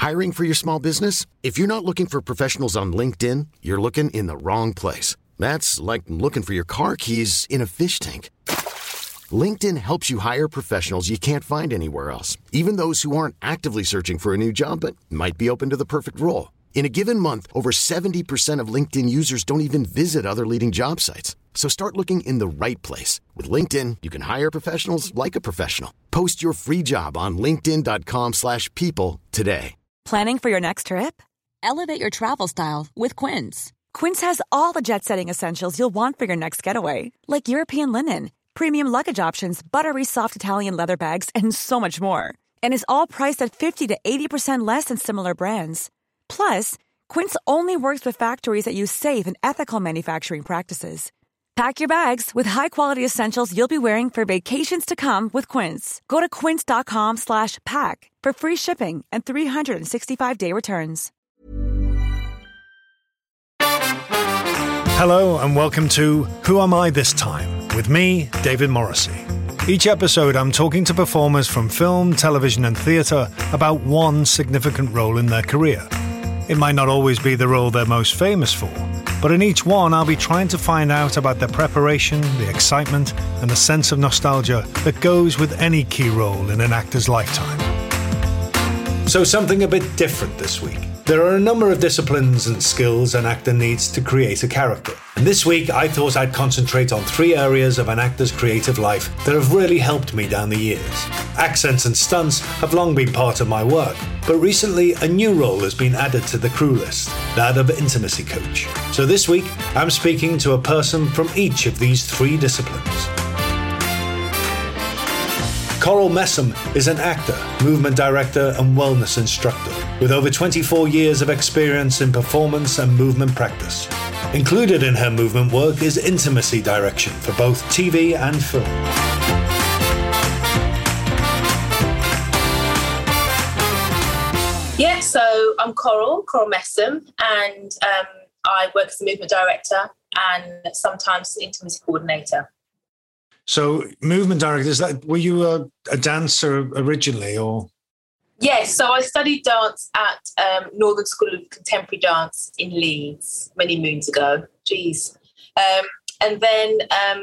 Hiring for your small business? If you're not looking for professionals on LinkedIn, you're looking in the wrong place. That's like looking for your car keys in a fish tank. LinkedIn helps you hire professionals you can't find anywhere else, even those who aren't actively searching for a new job but might be open to the perfect role. In a given month, over 70% of LinkedIn users don't even visit other leading job sites. So start looking in the right place. With LinkedIn, you can hire professionals like a professional. Post your free job on linkedin.com/people today. Planning for your next trip? Elevate your travel style with Quince. Quince has all the jet-setting essentials you'll want for your next getaway, like European linen, premium luggage options, buttery soft Italian leather bags, and so much more. And is all priced at 50 to 80% less than similar brands. Plus, Quince only works with factories that use safe and ethical manufacturing practices. Pack your bags with high-quality essentials you'll be wearing for vacations to come with Quince. Go to quince.com/pack for free shipping and 365-day returns. Hello and welcome to Who Am I This Time? With me, David Morrissey. Each episode I'm talking to performers from film, television and theatre about one significant role in their career. It might not always be the role they're most famous for, but in each one I'll be trying to find out about their preparation, the excitement and the sense of nostalgia that goes with any key role in an actor's lifetime. So something a bit different this week. There are a number of disciplines and skills an actor needs to create a character. And this week I thought I'd concentrate on 3 areas of an actor's creative life that have really helped me down the years. Accents and stunts have long been part of my work, but recently a new role has been added to the crew list, that of intimacy coach. So this week I'm speaking to a person from each of these 3 disciplines. Coral Messam is an actor, movement director and wellness instructor with over 24 years of experience in performance and movement practice. Included in her movement work is intimacy direction for both TV and film. Yeah, so I'm Coral Messam, and I work as a movement director and sometimes intimacy coordinator. So, movement director, were you a dancer originally, or? Yes, so I studied dance at Northern School of Contemporary Dance in Leeds many moons ago. And then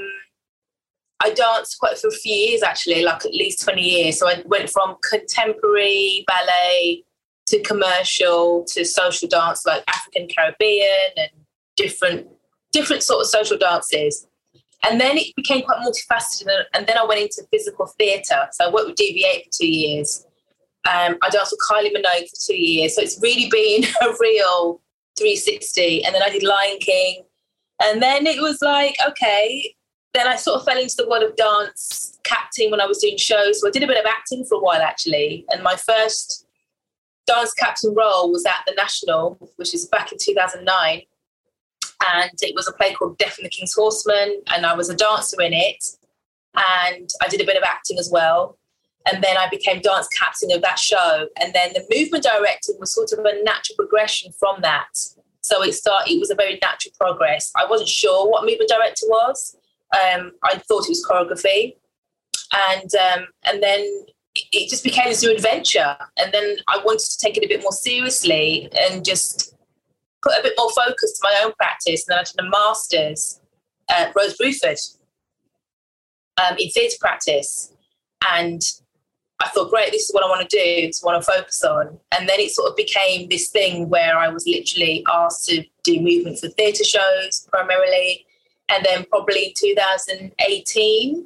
I danced quite for a few years, actually, like at least 20 years. So I went from contemporary ballet to commercial to social dance, like African Caribbean and different sort of social dances. And then it became quite multifaceted, and then I went into physical theatre. So I worked with DV8 for 2 years. I danced with Kylie Minogue for 2 years. So it's really been a real 360. And then I did Lion King. And then it was like, okay. Then I sort of fell into the world of dance, captain when I was doing shows. So I did a bit of acting for a while, actually. And my first dance captain role was at the National, which is back in 2009. And it was a play called Death and the King's Horseman, and I was a dancer in it. And I did a bit of acting as well. And then I became dance captain of that show. And then the movement directing was sort of a natural progression from that. So it was a very natural progress. I wasn't sure what movement director was. I thought it was choreography. And then it just became this new adventure. And then I wanted to take it a bit more seriously and just put a bit more focus to my own practice. And then I did a master's at Rose Bruford in theatre practice. And I thought, great, this is what I want to do, this is what I focus on. And then it sort of became this thing where I was literally asked to do movement for theatre shows primarily. And then probably in 2018,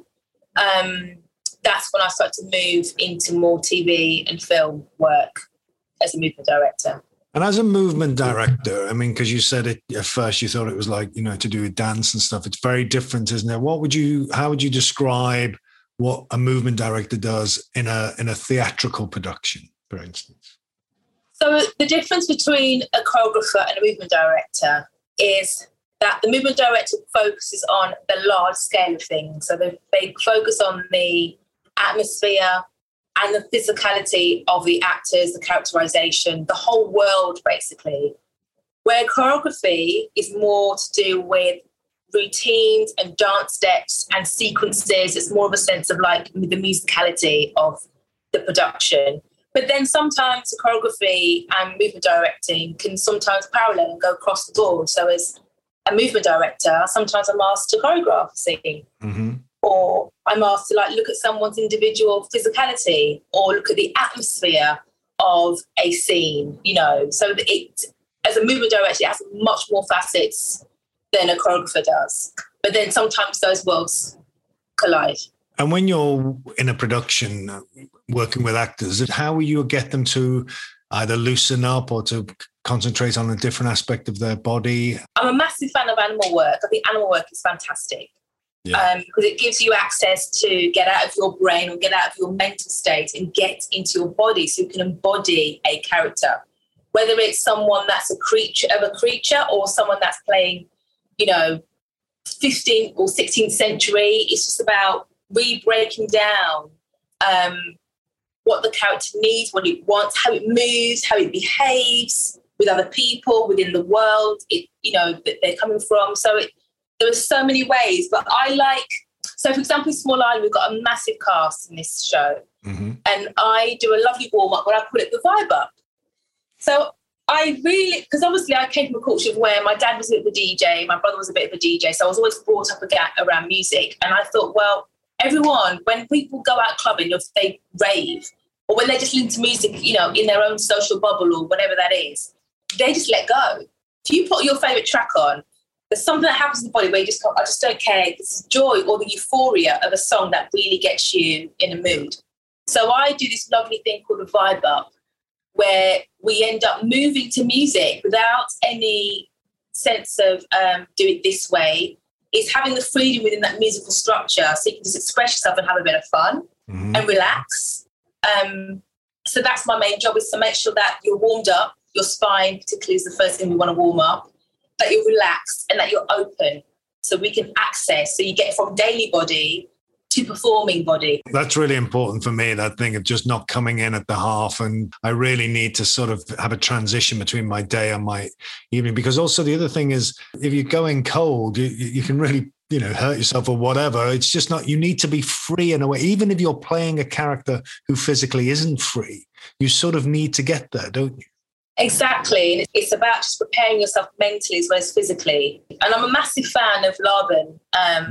that's when I started to move into more TV and film work as a movement director. And as a movement director, I mean, because you said it at first, you thought it was like, to do with dance and stuff. It's very different, isn't it? How would you describe what a movement director does in a theatrical production, for instance? So the difference between a choreographer and a movement director is that the movement director focuses on the large scale of things. So they focus on the atmosphere and the physicality of the actors, the characterization, the whole world, basically. Where choreography is more to do with routines and dance steps and sequences. It's more of a sense of like the musicality of the production. But then sometimes choreography and movement directing can sometimes parallel and go across the board. So as a movement director, sometimes I'm asked to choreograph a scene. Mm-hmm. Or I'm asked to like look at someone's individual physicality or look at the atmosphere of a scene, you know. So it, as a movement director, it has much more facets than a choreographer does. But then sometimes those worlds collide. And when you're in a production working with actors, how will you get them to either loosen up or to concentrate on a different aspect of their body? I'm a massive fan of animal work. I think animal work is fantastic. Yeah. Because it gives you access to get out of your brain or get out of your mental state and get into your body so you can embody a character. Whether it's someone that's a creature or someone that's playing, you know, 15th or 16th century, it's just about really breaking down what the character needs, what it wants, how it moves, how it behaves with other people, within the world, that they're coming from. So there are so many ways, but I like, so for example, Small Island, we've got a massive cast in this show. Mm-hmm. And I do a lovely warm-up where I call it the vibe up. So I really, because obviously I came from a culture where my dad was a bit of a DJ, my brother was a bit of a DJ, so I was always brought up around music. And I thought, well, everyone, when people go out clubbing, or if they rave, or when they just listen to music, you know, in their own social bubble or whatever that is, they just let go. If you put your favourite track on, there's something that happens in the body where you just go, I just don't care. It's joy or the euphoria of a song that really gets you in a mood. So I do this lovely thing called a vibe up, where we end up moving to music without any sense of do it this way. It's having the freedom within that musical structure so you can just express yourself and have a bit of fun and relax. So that's my main job, is to make sure that you're warmed up, your spine particularly is the first thing we want to warm up, that you're relaxed and that you're open so we can access, so you get from daily body to performing body. That's really important for me, that thing of just not coming in at the half. And I really need to sort of have a transition between my day and my evening, because also the other thing is, if you're going cold, you can really, you know, hurt yourself or whatever. It's just not, you need to be free in a way. Even if you're playing a character who physically isn't free, you sort of need to get there, don't you? Exactly. It's about just preparing yourself mentally as well as physically. And I'm a massive fan of Laban.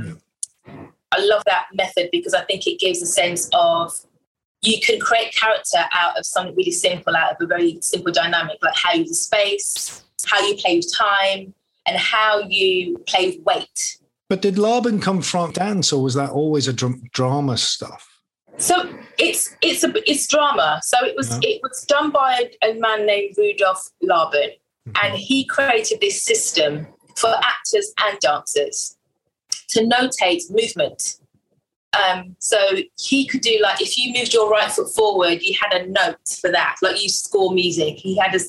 I love that method because I think it gives a sense of, you can create character out of something really simple, out of a very simple dynamic, like how you use space, how you play with time, and how you play with weight. But did Laban come from dance, or was that always a drama stuff? So it's drama. So it was done by a man named Rudolf Laban, and he created this system for actors and dancers to notate movement. So he could do, like, if you moved your right foot forward, you had a note for that, like you score music. He had a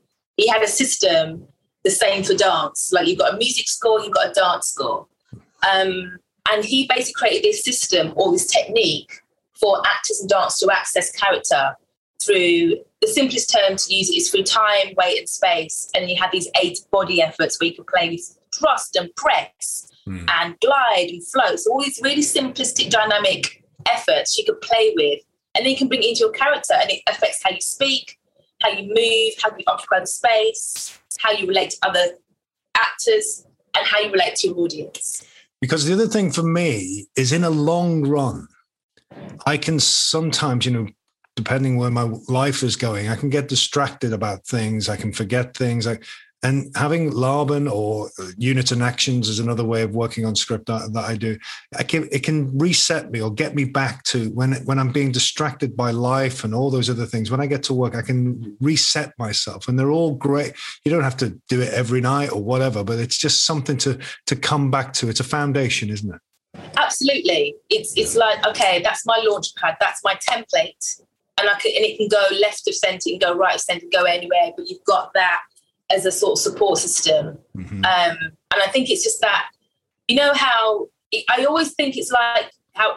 system the same for dance. Like, you've got a music score, you've got a dance score. And he basically created this system or this technique for actors and dancers to access character through, the simplest term to use it is through time, weight and space. And you had these 8 body efforts where you could play with thrust and press and glide and float. So all these really simplistic dynamic efforts you could play with, and then you can bring it into your character, and it affects how you speak, how you move, how you occupy the space, how you relate to other actors, and how you relate to your audience. Because the other thing for me is, in a long run, I can sometimes, you know, depending where my life is going, I can get distracted about things. I can forget things. And having Laban or Units and Actions is another way of working on script that I do. It can reset me or get me back to when I'm being distracted by life and all those other things. When I get to work, I can reset myself, and they're all great. You don't have to do it every night or whatever, but it's just something to come back to. It's a foundation, isn't it? Absolutely. It's like, okay, that's my launch pad, that's my template, and it can go left of centre, it can go right of centre, go anywhere, but you've got that as a sort of support system. And I think it's just that, you know, how I always think it's like how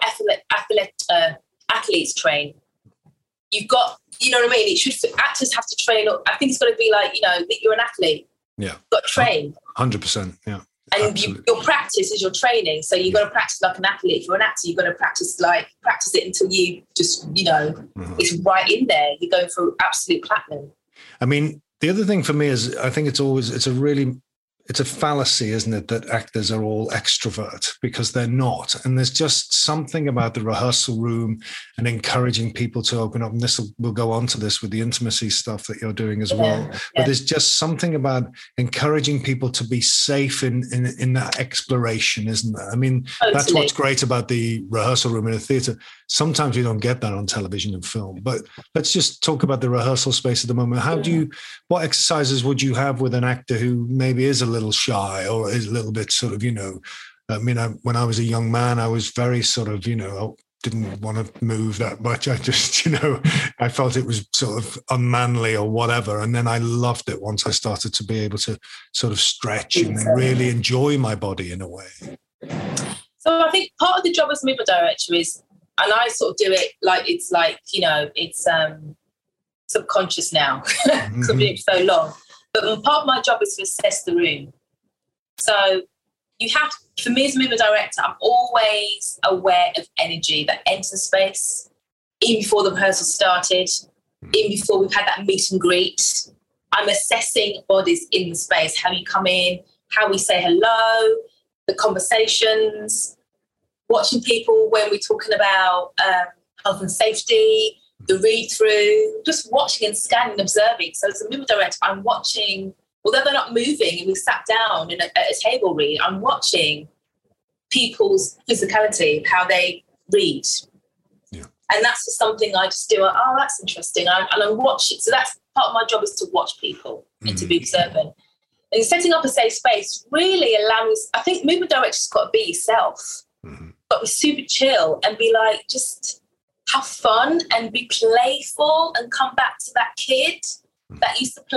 athletes train. You've got, you know what I mean? Actors have to train. I think it's got to be like, you know, that you're an athlete. Yeah. You've got to train. 100%. Yeah. And your practice is your training. So you've got to practice like an athlete. If you're an actor, you've got to practice it until you just, it's right in there. You're going for absolute platinum. I mean, the other thing for me is I think it's a fallacy, isn't it, that actors are all extrovert, because they're not. And there's just something about the rehearsal room and encouraging people to open up. And we'll go on to this with the intimacy stuff that you're doing as well. Yeah. But there's just something about encouraging people to be safe in that exploration, isn't there? I mean, That's what's great about the rehearsal room in a theatre. Sometimes we don't get that on television and film. But let's just talk about the rehearsal space at the moment. What exercises would you have with an actor who maybe is a little shy or is a little bit sort of, I mean, when I was a young man, I was very sort of, I didn't want to move that much. I just, I felt it was sort of unmanly or whatever. And then I loved it once I started to be able to sort of stretch and really enjoy my body in a way. So I think part of the job as movement director is, and I sort of do it it's subconscious now because I've been doing it so long. But part of my job is to assess the room. So for me as a movement director, I'm always aware of energy that enters the space, even before the rehearsal started, even before we've had that meet and greet. I'm assessing bodies in the space, how you come in, how we say hello, the conversations, watching people when we're talking about health and safety, the read-through, just watching and scanning and observing. So as a movement director, I'm watching, although they're not moving and we sat down at a table read, I'm watching people's physicality, how they read. Yeah. And that's just something I just do. Oh, that's interesting. And I'm watching. So that's part of my job, is to watch people and to be observant. And setting up a safe space really allows, I think movement directors got to be yourself, got to be super chill and be like, just have fun and be playful and come back to that kid that used to play,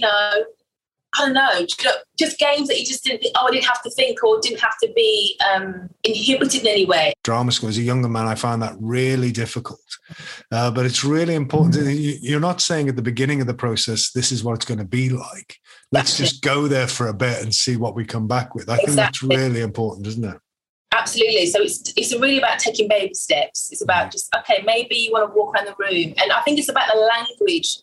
I don't know, just games that you just didn't think, I didn't have to think or didn't have to be inhibited in any way. Drama school, as a younger man, I found that really difficult. But it's really important. You're not saying at the beginning of the process, this is what it's going to be like. Let's just go there for a bit and see what we come back with. I think that's really important, isn't it? Absolutely. So it's really about taking baby steps. It's about just, okay, maybe you want to walk around the room. And I think it's about the language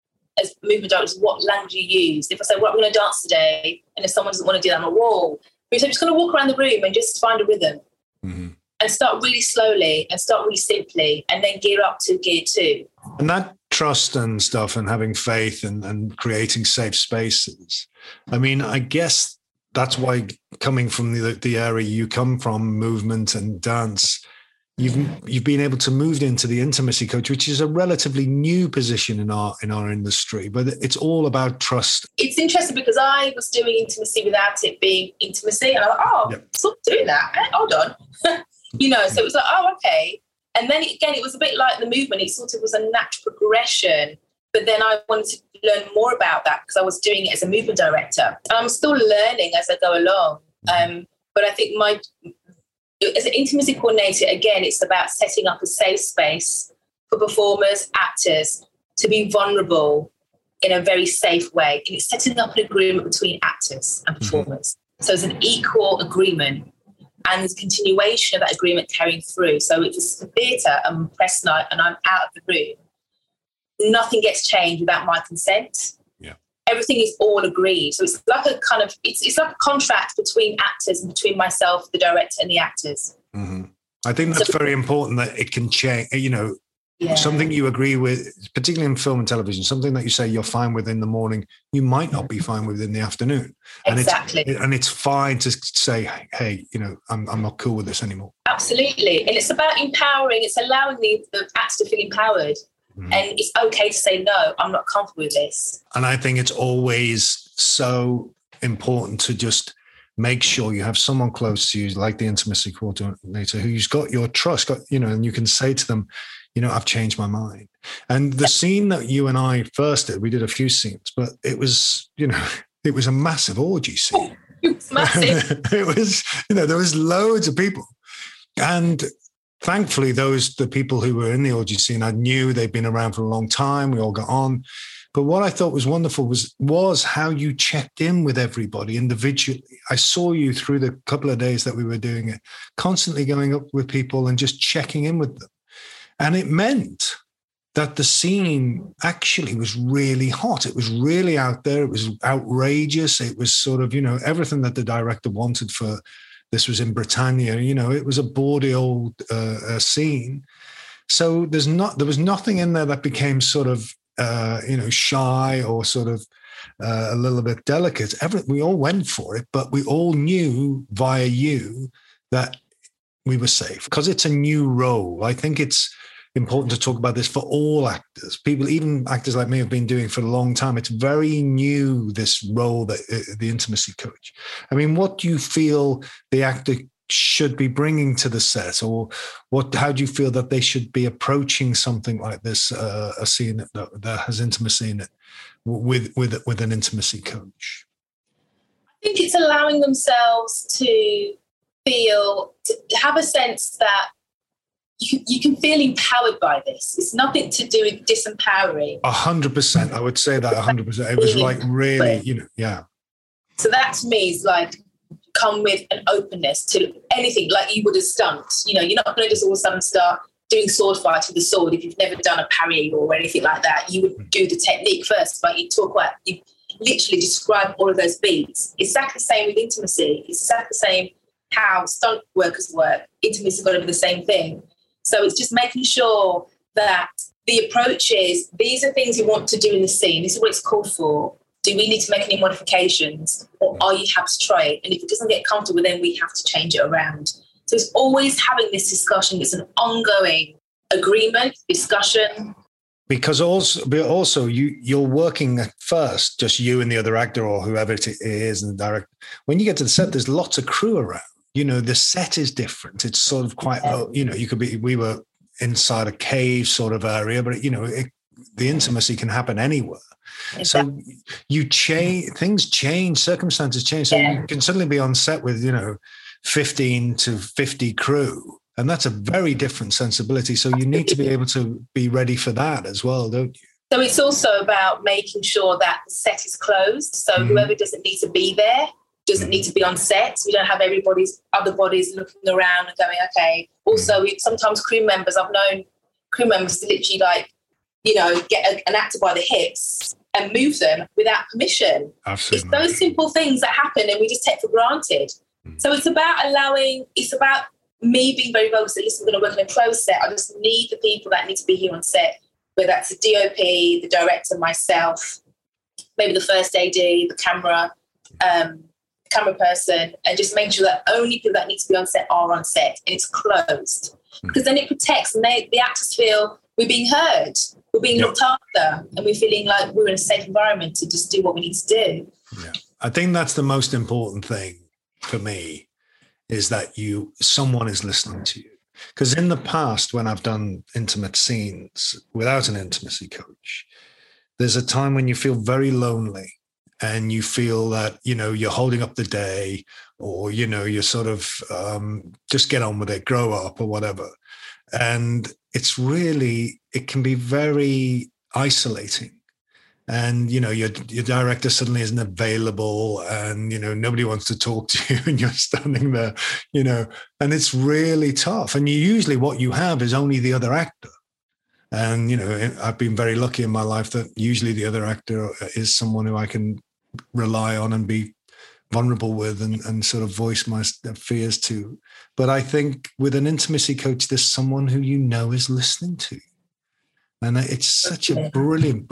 as movement directors, what language you use. If I say, well, I'm going to dance today, and if someone doesn't want to do that on a wall, I'm just going to walk around the room and just find a rhythm and start really slowly and start really simply and then gear up to gear 2. And that trust and stuff and having faith and creating safe spaces. I mean, I guess that's why, coming from the area you come from, movement and dance, you've been able to move into the intimacy coach, which is a relatively new position in our industry, but it's all about trust. It's interesting because I was doing intimacy without it being intimacy, and I was like, stop doing that. Hold on. So it was like, okay. And then again, it was a bit like the movement. It sort of was a natural progression. But then I wanted to learn more about that because I was doing it as a movement director. And I'm still learning as I go along. But I think as an intimacy coordinator, again, it's about setting up a safe space for performers, actors, to be vulnerable in a very safe way. And it's setting up an agreement between actors and performers. So it's an equal agreement. And there's a continuation of that agreement carrying through. So if it's a theatre and press night and I'm out of the room, nothing gets changed without my consent. Yeah. Everything is all agreed. So it's like a kind of, it's like a contract between actors and between myself, the director, and the actors. I think that's very important, that it can change, something you agree with, particularly in film and television, something that you say you're fine with in the morning, you might not be fine with in the afternoon. Exactly. And it's fine to say, hey, I'm not cool with this anymore. Absolutely. And it's about empowering, it's allowing the actor to feel empowered. And it's okay to say, no, I'm not comfortable with this. And I think it's always so important to just make sure you have someone close to you, like the intimacy coordinator, who's got your trust, and you can say to them, I've changed my mind. And the scene that you and I first did, we did a few scenes, but it was, it was a massive orgy scene. It was massive. It was, there was loads of people. And thankfully, the people who were in the orgy scene, I knew they'd been around for a long time. We all got on. But what I thought was wonderful was how you checked in with everybody individually. I saw you through the couple of days that we were doing it, constantly going up with people and just checking in with them. And it meant that the scene actually was really hot. It was really out there. It was outrageous. It was sort of, everything that the director wanted for this was in Britannia. It was a bawdy old scene. So there was nothing in there that became sort of, shy or sort of a little bit delicate. We all went for it, but we all knew via you that we were safe because it's a new role. I think it's important to talk about this for all actors. People, even actors like me, have been doing for a long time. It's very new, this role, that the intimacy coach. I mean, what do you feel the actor should be bringing to the set, or how do you feel that they should be approaching something like this, a scene that has intimacy in it, with an intimacy coach? I think it's allowing themselves to have a sense that you can feel empowered by this. It's nothing to do with disempowering. 100%. I would say that 100%. It was like really, yeah. So that to me is like, come with an openness to anything, like you would a stunt. You're not going to just all of a sudden start doing sword fight with the sword if you've never done a parry or anything like that. You would do the technique first, but you literally describe all of those beats. It's exactly the same with intimacy. It's exactly the same how stunt workers work. Intimacy's got to be the same thing. So it's just making sure that the approach is, these are things you want to do in the scene. This is what it's called for. Do we need to make any modifications, or are you happy to try it? And if it doesn't get comfortable, then we have to change it around. So it's always having this discussion. It's an ongoing agreement, discussion. Because also you're working at first, just you and the other actor or whoever it is and the director. When you get to the set, there's lots of crew around. The set is different. It's sort of quite, we were inside a cave sort of area, but the intimacy can happen anywhere. Exactly. So you change, things change, circumstances change. So you can suddenly be on set with, 15 to 50 crew. And that's a very different sensibility. So you need to be able to be ready for that as well, don't you? So it's also about making sure that the set is closed. So whoever doesn't need to be there doesn't need to be on set. We don't have other bodies looking around and going, okay. Also, sometimes crew members, I've known crew members to literally get an actor by the hips and move them without permission. Absolutely. It's those simple things that happen and we just take for granted. So it's about me being very focused that, listen, we're going to work in a closed set. I just need the people that need to be here on set, whether that's the DOP, the director, myself, maybe the first AD, the camera person, and just make sure that only people that need to be on set are on set and it's closed. Because then it protects and the actors feel we're being heard, we're being looked after, and we're feeling like we're in a safe environment to just do what we need to do. Yeah. I think that's the most important thing for me, is that someone is listening to you. Because in the past, when I've done intimate scenes without an intimacy coach, there's a time when you feel very lonely and you feel that, you're holding up the day, or, you're sort of just get on with it, grow up or whatever. And it can be very isolating. And, your director suddenly isn't available and, nobody wants to talk to you and you're standing there, and it's really tough. And usually what you have is only the other actor. And, I've been very lucky in my life that usually the other actor is someone who I can rely on and be vulnerable with and sort of voice my fears to. But I think with an intimacy coach, there's someone who is listening to you. And it's such a brilliant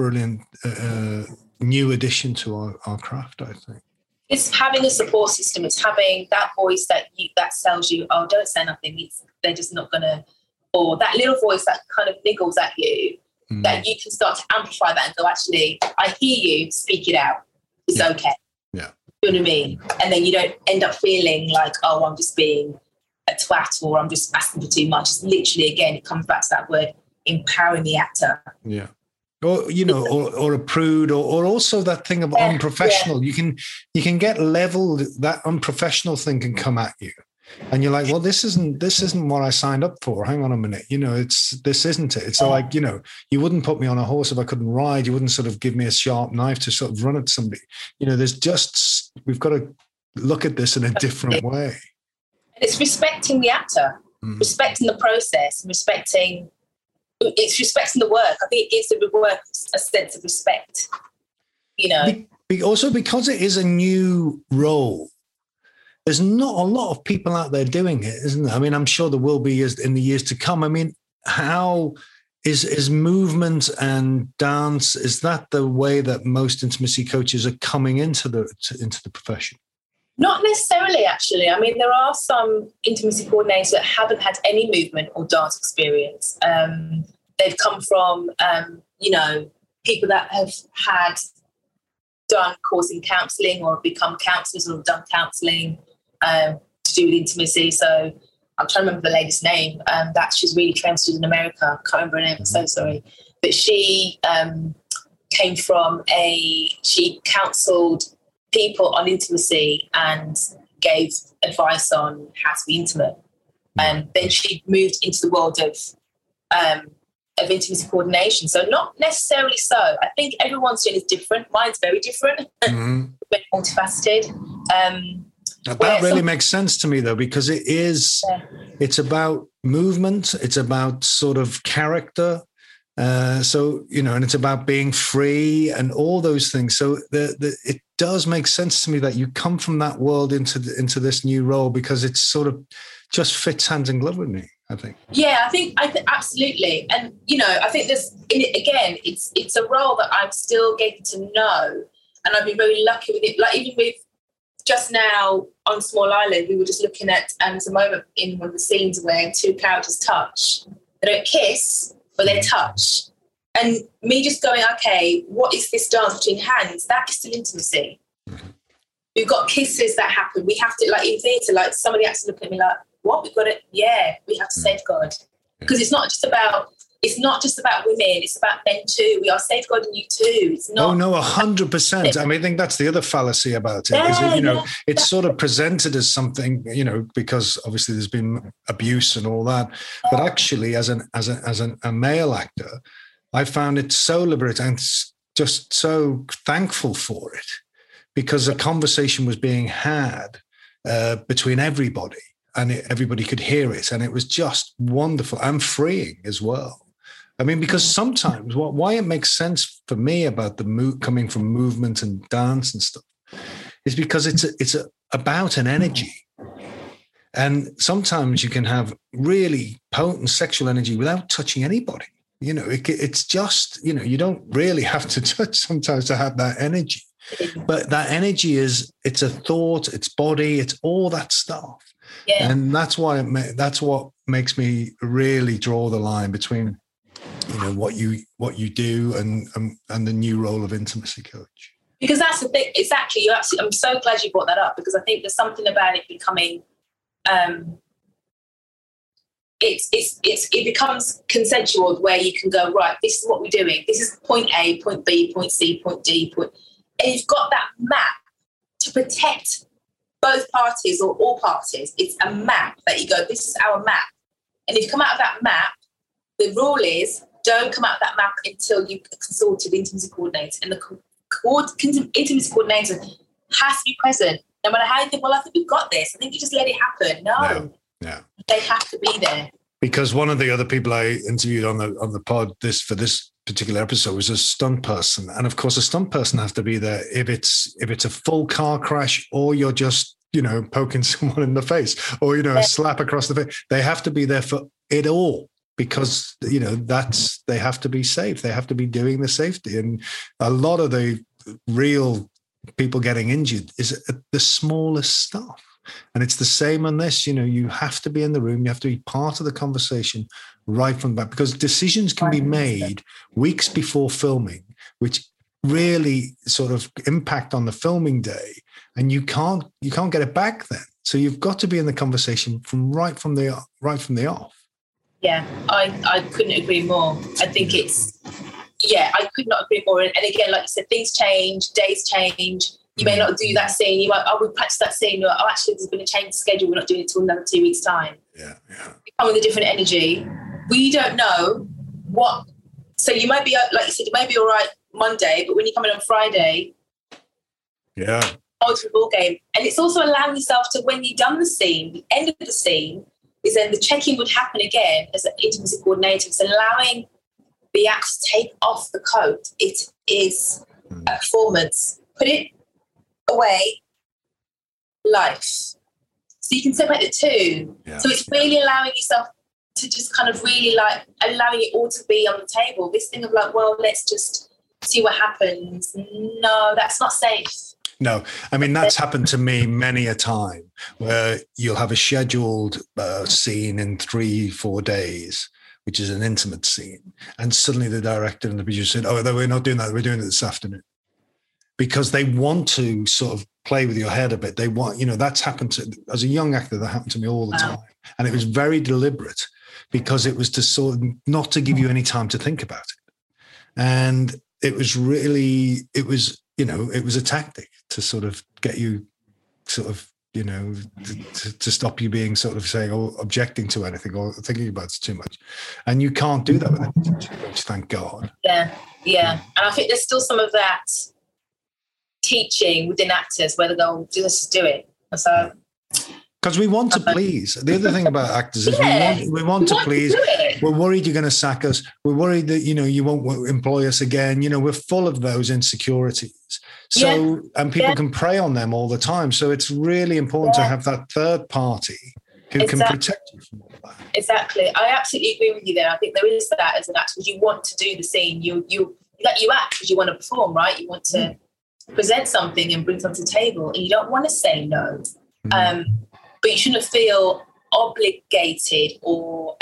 new addition to our craft, I think. It's having a support system. It's having that voice that tells you, oh, don't say nothing. They're just not going to, or that little voice that kind of niggles at you, that you can start to amplify that and go, actually, I hear you, speak it out. It's okay. Yeah. You know what I mean? And then you don't end up feeling like, oh, I'm just being a twat or I'm just asking for too much. It's literally, again, it comes back to that word, empowering the actor. Yeah. Or, or a prude, or also that thing of unprofessional. Yeah. You can get leveled, that unprofessional thing can come at you. And you're like, well, this isn't what I signed up for. Hang on a minute. This isn't it. It's like, you wouldn't put me on a horse if I couldn't ride. You wouldn't sort of give me a sharp knife to sort of run at somebody. We've got to look at this in a different way. It's respecting the actor, respecting the process, respecting the work. I think it gives the work a sense of respect, Also, because it is a new role, there's not a lot of people out there doing it, isn't there? I mean, I'm sure there will be in the years to come. I mean, how is movement and dance, is that the way that most intimacy coaches are coming into the profession? Not necessarily, actually. I mean, there are some intimacy coordinators that haven't had any movement or dance experience. They've come from, people that have done course in counselling or become counsellors or have done counselling to do with intimacy. So I'm trying to remember the lady's name. She's really trained in America. I can't remember her name. I'm so sorry. But she came from she counselled people on intimacy and gave advice on how to be intimate. And then she moved into the world of intimacy coordination. So not necessarily so. I think everyone's doing is different. Mine's very different, very multifaceted. That really makes sense to me, though, because it's about movement. It's about sort of character. And it's about being free and all those things. So it does make sense to me that you come from that world into this new role, because it sort of just fits hand in glove with me, I think. Yeah, I think absolutely. And, I think it's a role that I'm still getting to know. And I've been very lucky with it. Like, even with just now on Small Island, we were just looking at, there's a moment in one of the scenes where two characters touch. They don't kiss, but they touch. And me just going, okay, what is this dance between hands? That is still intimacy. We've got kisses that happen. We have to, like in theatre, like some of the actors look at me like, what? We've got it. Yeah, we have to safeguard. Because it's not just about women, it's about men too. We are safeguarding you too. It's not. Oh no, 100%. I mean, I think that's the other fallacy about it. It's sort of presented as something, because obviously there's been abuse and all that. But actually, as a male actor, I found it so liberating and just so thankful for it, because a conversation was being had between everybody, and everybody could hear it, and it was just wonderful and freeing as well. I mean, because sometimes why it makes sense for me about the coming from movement and dance and stuff is because it's about an energy. And sometimes you can have really potent sexual energy without touching anybody. It's just, you don't really have to touch sometimes to have that energy. But that energy it's a thought, it's body, it's all that stuff. Yeah. And that's what makes me really draw the line between, what you do and the new role of intimacy coach. Because that's the thing. Exactly. I'm so glad you brought that up, because I think there's something about it becoming, it becomes consensual, where you can go, right, this is what we're doing. This is point A, point B, point C, point D, and you've got that map to protect both parties or all parties. It's a map that you go, this is our map. And if you come out of that map, the rule is don't come out of that map until you've consulted the intimacy coordinator. And the intimacy coordinator has to be present. No matter how you think, well, I think we've got this. I think you just let it happen. No. They have to be there. Because one of the other people I interviewed on the pod for this particular episode was a stunt person, and of course, a stunt person has to be there if it's a full car crash, or you're just poking someone in the face, or a slap across the face. They have to be there for it all, because they have to be safe. They have to be doing the safety, and a lot of the real people getting injured is the smallest stuff. And it's the same on this, you have to be in the room. You have to be part of the conversation right from the back, because decisions can be made weeks before filming, which really sort of impact on the filming day. And you can't get it back then. So you've got to be in the conversation right from the off. Yeah, I couldn't agree more. I think I could not agree more. And again, like you said, things change, days change. You may not do that scene. You might, we practice that scene. Oh, actually, there's been a change of schedule. We're not doing it till another 2 weeks' time. Yeah. You come with a different energy. We don't know what. So you might be, like you said, you may be all right Monday, but when you come in on Friday, ultimate ball game. And it's also allowing yourself to, when you've done the scene, the end of the scene is then the check-in would happen again as an intimacy coordinator. It's allowing the actor to take off the coat. It is a performance. Put it away, life. So you can separate the two. Yeah. So it's really allowing yourself to just kind of really like allowing it all to be on the table. This thing of like, well, let's just see what happens. No, that's not safe. No, I mean, that's happened to me many a time where you'll have a scheduled scene in 3-4 days, which is an intimate scene. And suddenly the director and the producer said, oh, no, we're not doing that. We're doing it this afternoon. Because they want to sort of play with your head a bit. They want, that's happened to, as a young actor, that happened to me all the time. And it was very deliberate because it was to sort of not to give you any time to think about it. And it was really, it was a tactic to sort of get you sort of, to stop you being sort of saying or objecting to anything or thinking about it too much. And you can't do that with anything, thank God. Yeah. And I think there's still some of that teaching within actors where they go, just do it. So, because we want to please. The other thing about actors is we want to please. We're worried you're going to sack us. We're worried that, you won't employ us again. We're full of those insecurities. So, and people can prey on them all the time. So it's really important to have that third party who can protect you from all that. Exactly. I absolutely agree with you there. I think there is that as an actor, because you want to do the scene. You act because you want to perform, right? You want to present something and bring something to the table, and you don't want to say no. But you shouldn't feel obligated or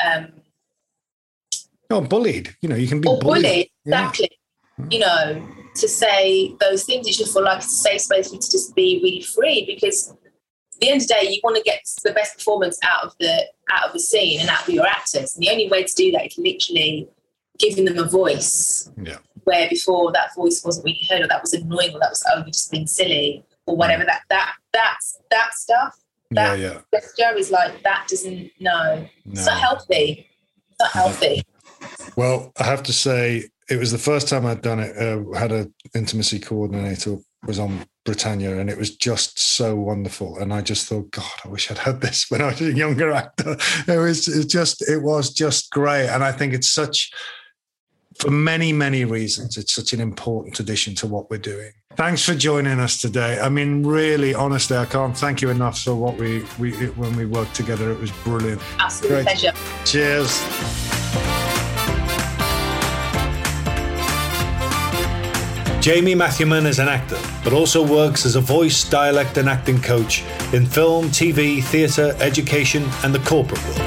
bullied. You can be bullied. Exactly. To say those things. You should feel like it's a safe space for you to just be really free, because at the end of the day, you want to get the best performance out of the scene and out of your actors. And the only way to do that is literally giving them a voice. Yeah. Where before that voice wasn't really heard, or that was annoying, or that was you're just being silly, or whatever. That stuff. That gesture is like, that doesn't. No. It's not healthy. It's not healthy. Well, I have to say, it was the first time I'd done it. Had an intimacy coordinator, was on Britannia, and it was just so wonderful. And I just thought, God, I wish I'd had this when I was a younger actor. It was just great. And I think it's such, for many, many reasons, it's such an important addition to what we're doing. Thanks for joining us today. I mean, really, honestly, I can't thank you enough for what we when we worked together. It was brilliant. Absolute pleasure. Cheers. Jamie Matthewman is an actor, but also works as a voice, dialect and acting coach in film, TV, theatre, education and the corporate world.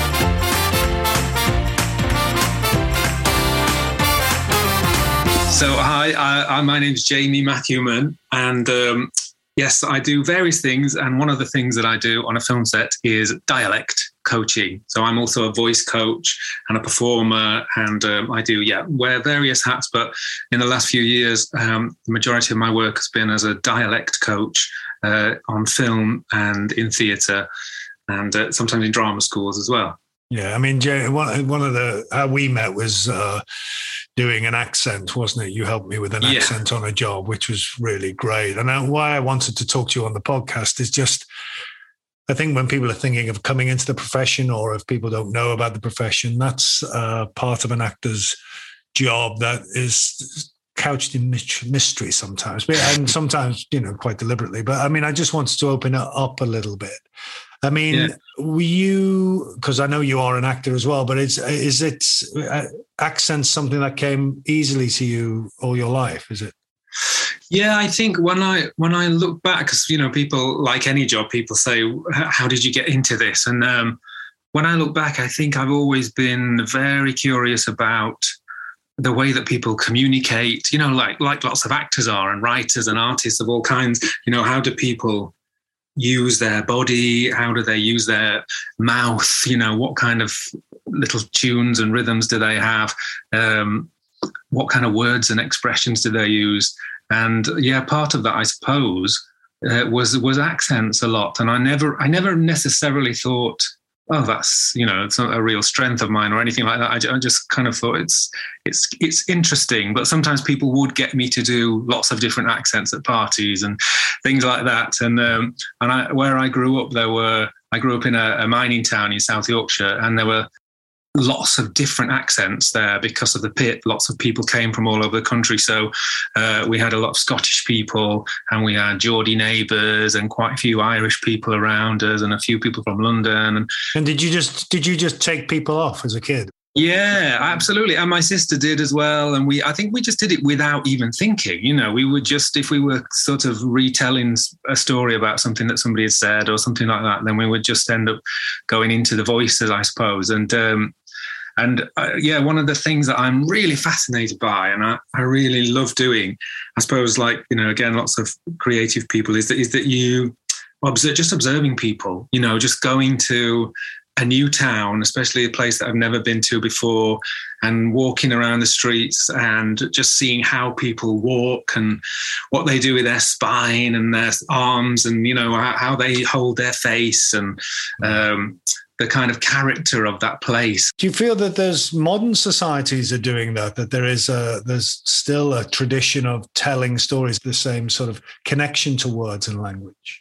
So hi, my name's Jamie Matthewman, and yes, I do various things, and one of the things that I do on a film set is dialect coaching. So I'm also a voice coach and a performer, and I do wear various hats, but in the last few years, the majority of my work has been as a dialect coach on film and in theatre, and sometimes in drama schools as well. Yeah, I mean, Jay, one of the how we met was doing an accent, wasn't it? You helped me with an accent on a job, which was really great. And why I wanted to talk to you on the podcast is just, I think when people are thinking of coming into the profession, or if people don't know about the profession, that's part of an actor's job that is couched in mystery sometimes, and sometimes, quite deliberately. But I mean, I just wanted to open it up a little bit. I mean, were you, because I know you are an actor as well, but is it accent something that came easily to you all your life? Is it? Yeah, I think when I look back, because people, like any job, people say, "How did you get into this?" And when I look back, I think I've always been very curious about the way that people communicate. Like lots of actors are, and writers and artists of all kinds. How do people use their body? How do they use their mouth? What kind of little tunes and rhythms do they have? What kind of words and expressions do they use? And yeah, part of that, I suppose, was accents a lot. And I never necessarily thought, oh, that's, it's not a real strength of mine or anything like that. I just kind of thought it's interesting. But sometimes people would get me to do lots of different accents at parties and things like that. And where I grew up, I grew up in a mining town in South Yorkshire, and there were lots of different accents there because of the pit. Lots of people came from all over the country. So we had a lot of Scottish people, and we had Geordie neighbours and quite a few Irish people around us, and a few people from London. And did you just take people off as a kid? Yeah, absolutely. And my sister did as well. And I think we just did it without even thinking. We would just, if we were sort of retelling a story about something that somebody had said or something like that, then we would just end up going into the voices, I suppose. And one of the things that I'm really fascinated by, and I really love doing, I suppose, like, again, lots of creative people, is that you observing people, just going to a new town, especially a place that I've never been to before, and walking around the streets and just seeing how people walk and what they do with their spine and their arms, and, how they hold their face, and the kind of character of that place. Do you feel that there's modern societies are doing that there's still a tradition of telling stories, the same sort of connection to words and language?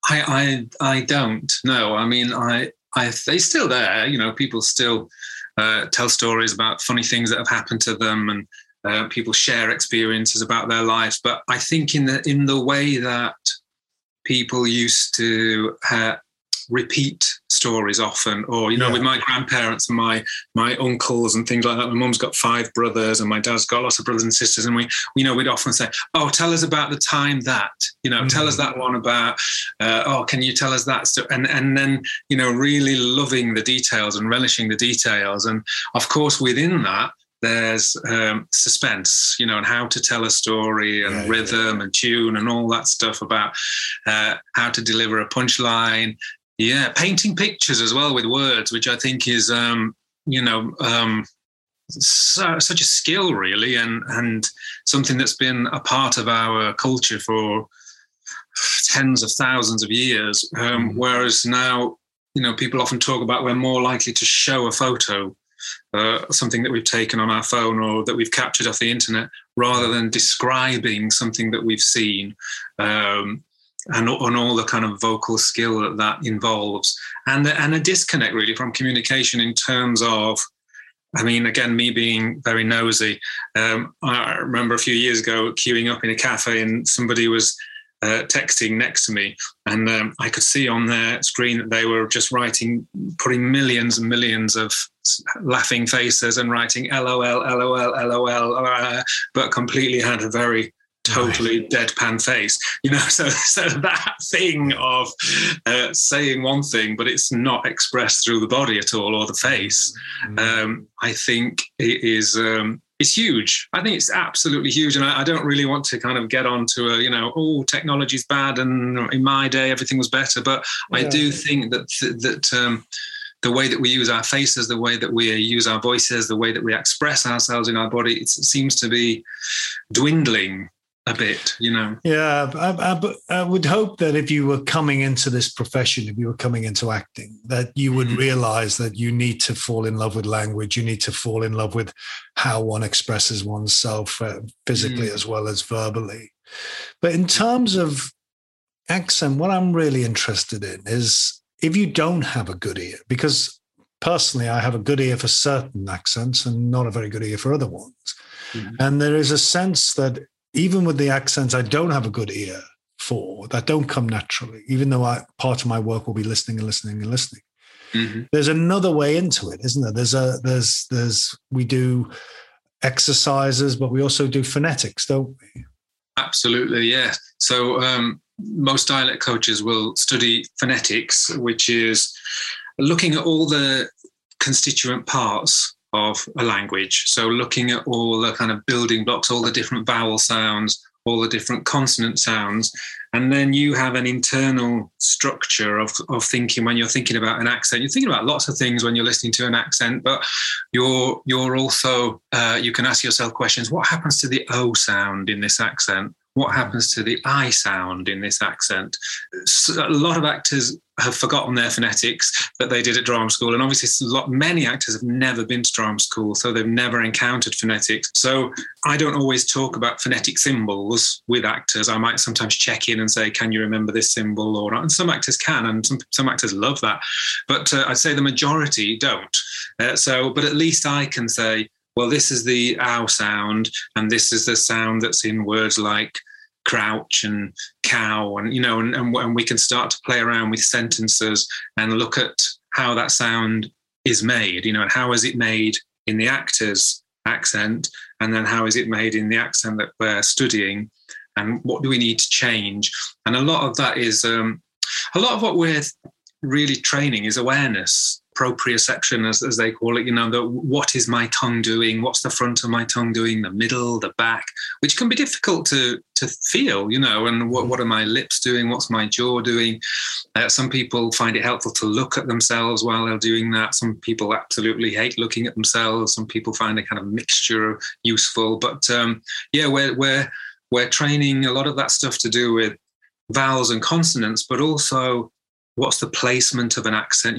I don't know. I mean, they're still there. People still tell stories about funny things that have happened to them, and people share experiences about their lives. But I think in the way that people used to repeat stories often, or with my grandparents and my uncles and things like that. My mum's got 5 brothers and my dad's got lots of brothers and sisters, and we'd often say, oh, tell us about the time that, tell us that one about, can you tell us that? And then, really loving the details and relishing the details. And of course, within that, there's suspense, and how to tell a story, and rhythm and tune and all that stuff about how to deliver a punchline. Yeah, painting pictures as well with words, which I think is, such a skill, really, and something that's been a part of our culture for tens of thousands of years. Whereas now, people often talk about we're more likely to show a photo, something that we've taken on our phone or that we've captured off the internet, rather than describing something that we've seen. And all the kind of vocal skill that involves, and a disconnect really from communication in terms of, I mean, again, me being very nosy. I remember a few years ago queuing up in a cafe, and somebody was texting next to me, and I could see on their screen that they were just putting millions and millions of laughing faces and writing LOL, LOL, LOL, but completely had a very totally deadpan face, so that thing of saying one thing, but it's not expressed through the body at all, or the face. I think it is, it's huge. I think it's absolutely huge. And I don't really want to kind of get on to technology's bad, and in my day, everything was better. But I do think that the way that we use our faces, the way that we use our voices, the way that we express ourselves in our body, it seems to be dwindling a bit, Yeah, I would hope that if you were coming into this profession, if you were coming into acting, that you would realize that you need to fall in love with language. You need to fall in love with how one expresses oneself physically as well as verbally. But in terms of accent, what I'm really interested in is if you don't have a good ear, because personally, I have a good ear for certain accents and not a very good ear for other ones. And there is a sense that even with the accents I don't have a good ear for, that don't come naturally, even though part of my work will be listening and listening and listening. There's another way into it, isn't there? We do exercises, but we also do phonetics, don't we? Absolutely, yeah. So most dialect coaches will study phonetics, which is looking at all the constituent parts of a language. So looking at all the kind of building blocks, all the different vowel sounds, all the different consonant sounds. And then you have an internal structure of thinking when you're thinking about an accent. You're thinking about lots of things when you're listening to an accent, but you're also, you can ask yourself questions. What happens to the O sound in this accent? what happens to the I sound in this accent. So a lot of actors have forgotten their phonetics that they did at drama school. And obviously many actors have never been to drama school, so they've never encountered phonetics. So I don't always talk about phonetic symbols with actors. I might sometimes check in and say, can you remember this symbol or not? And some actors can, and some actors love that. But I'd say the majority don't. But at least I can say, well, this is the ow sound, and this is the sound that's in words like crouch and cow, and and we can start to play around with sentences and look at how that sound is made, and how is it made in the actor's accent, and then how is it made in the accent that we're studying, and what do we need to change? And a lot of that is a lot of what we're really training is awareness, proprioception, as they call it, what is my tongue doing? What's the front of my tongue doing? The middle, the back, which can be difficult to feel, and what are my lips doing? What's my jaw doing? Some people find it helpful to look at themselves while they're doing that. Some people absolutely hate looking at themselves. Some people find a kind of mixture useful. But we're training a lot of that stuff to do with vowels and consonants, but also what's the placement of an accent?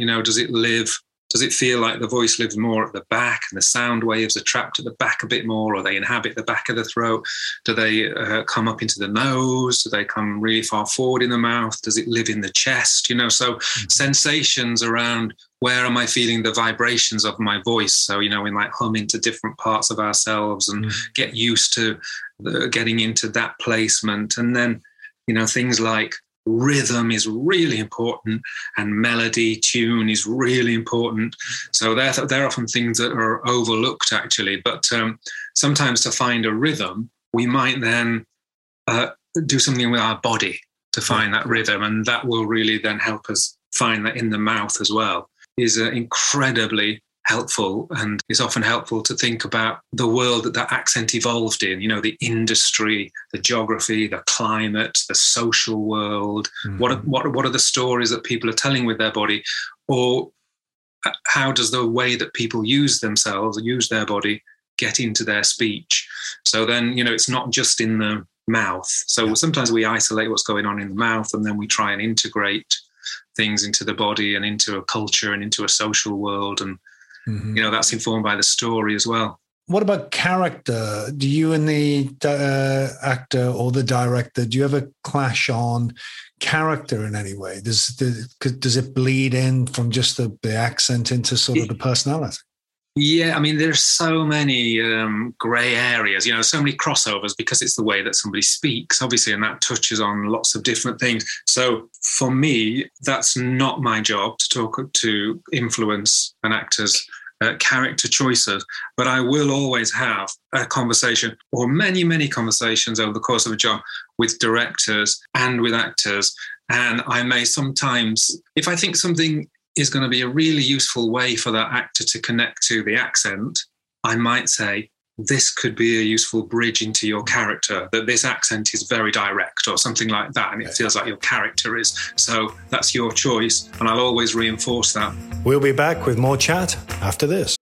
Does it feel like the voice lives more at the back and the sound waves are trapped at the back a bit more, or they inhabit the back of the throat? Do they come up into the nose? Do they come really far forward in the mouth? Does it live in the chest? So sensations around where am I feeling the vibrations of my voice? So, we might hum into different parts of ourselves and get used to getting into that placement. And then, things like rhythm is really important, and melody, tune is really important. So they're often things that are overlooked, actually. But sometimes to find a rhythm, we might then do something with our body to find that rhythm, and that will really then help us find that in the mouth as well. Is incredibly helpful, and it's often helpful to think about the world that accent evolved in, the industry, the geography, the climate, the social world. Mm-hmm. What are the stories that people are telling with their body? Or how does the way that people use themselves, use their body, get into their speech? So then, it's not just in the mouth. So sometimes we isolate what's going on in the mouth, and then we try and integrate things into the body and into a culture and into a social world. And that's informed by the story as well. What about character? Do you and the actor or the director, do you ever clash on character in any way? Does it bleed in from just the accent into sort of the personality? Yeah, there's so many grey areas, so many crossovers, because it's the way that somebody speaks, obviously, and that touches on lots of different things. So for me, that's not my job to influence an actor's character choices, but I will always have a conversation, or many, many conversations over the course of a job with directors and with actors. And I may sometimes, if I think something is going to be a really useful way for that actor to connect to the accent, I might say, this could be a useful bridge into your character, that this accent is very direct or something like that, and it feels like your character is. So that's your choice, and I'll always reinforce that. We'll be back with more chat after this.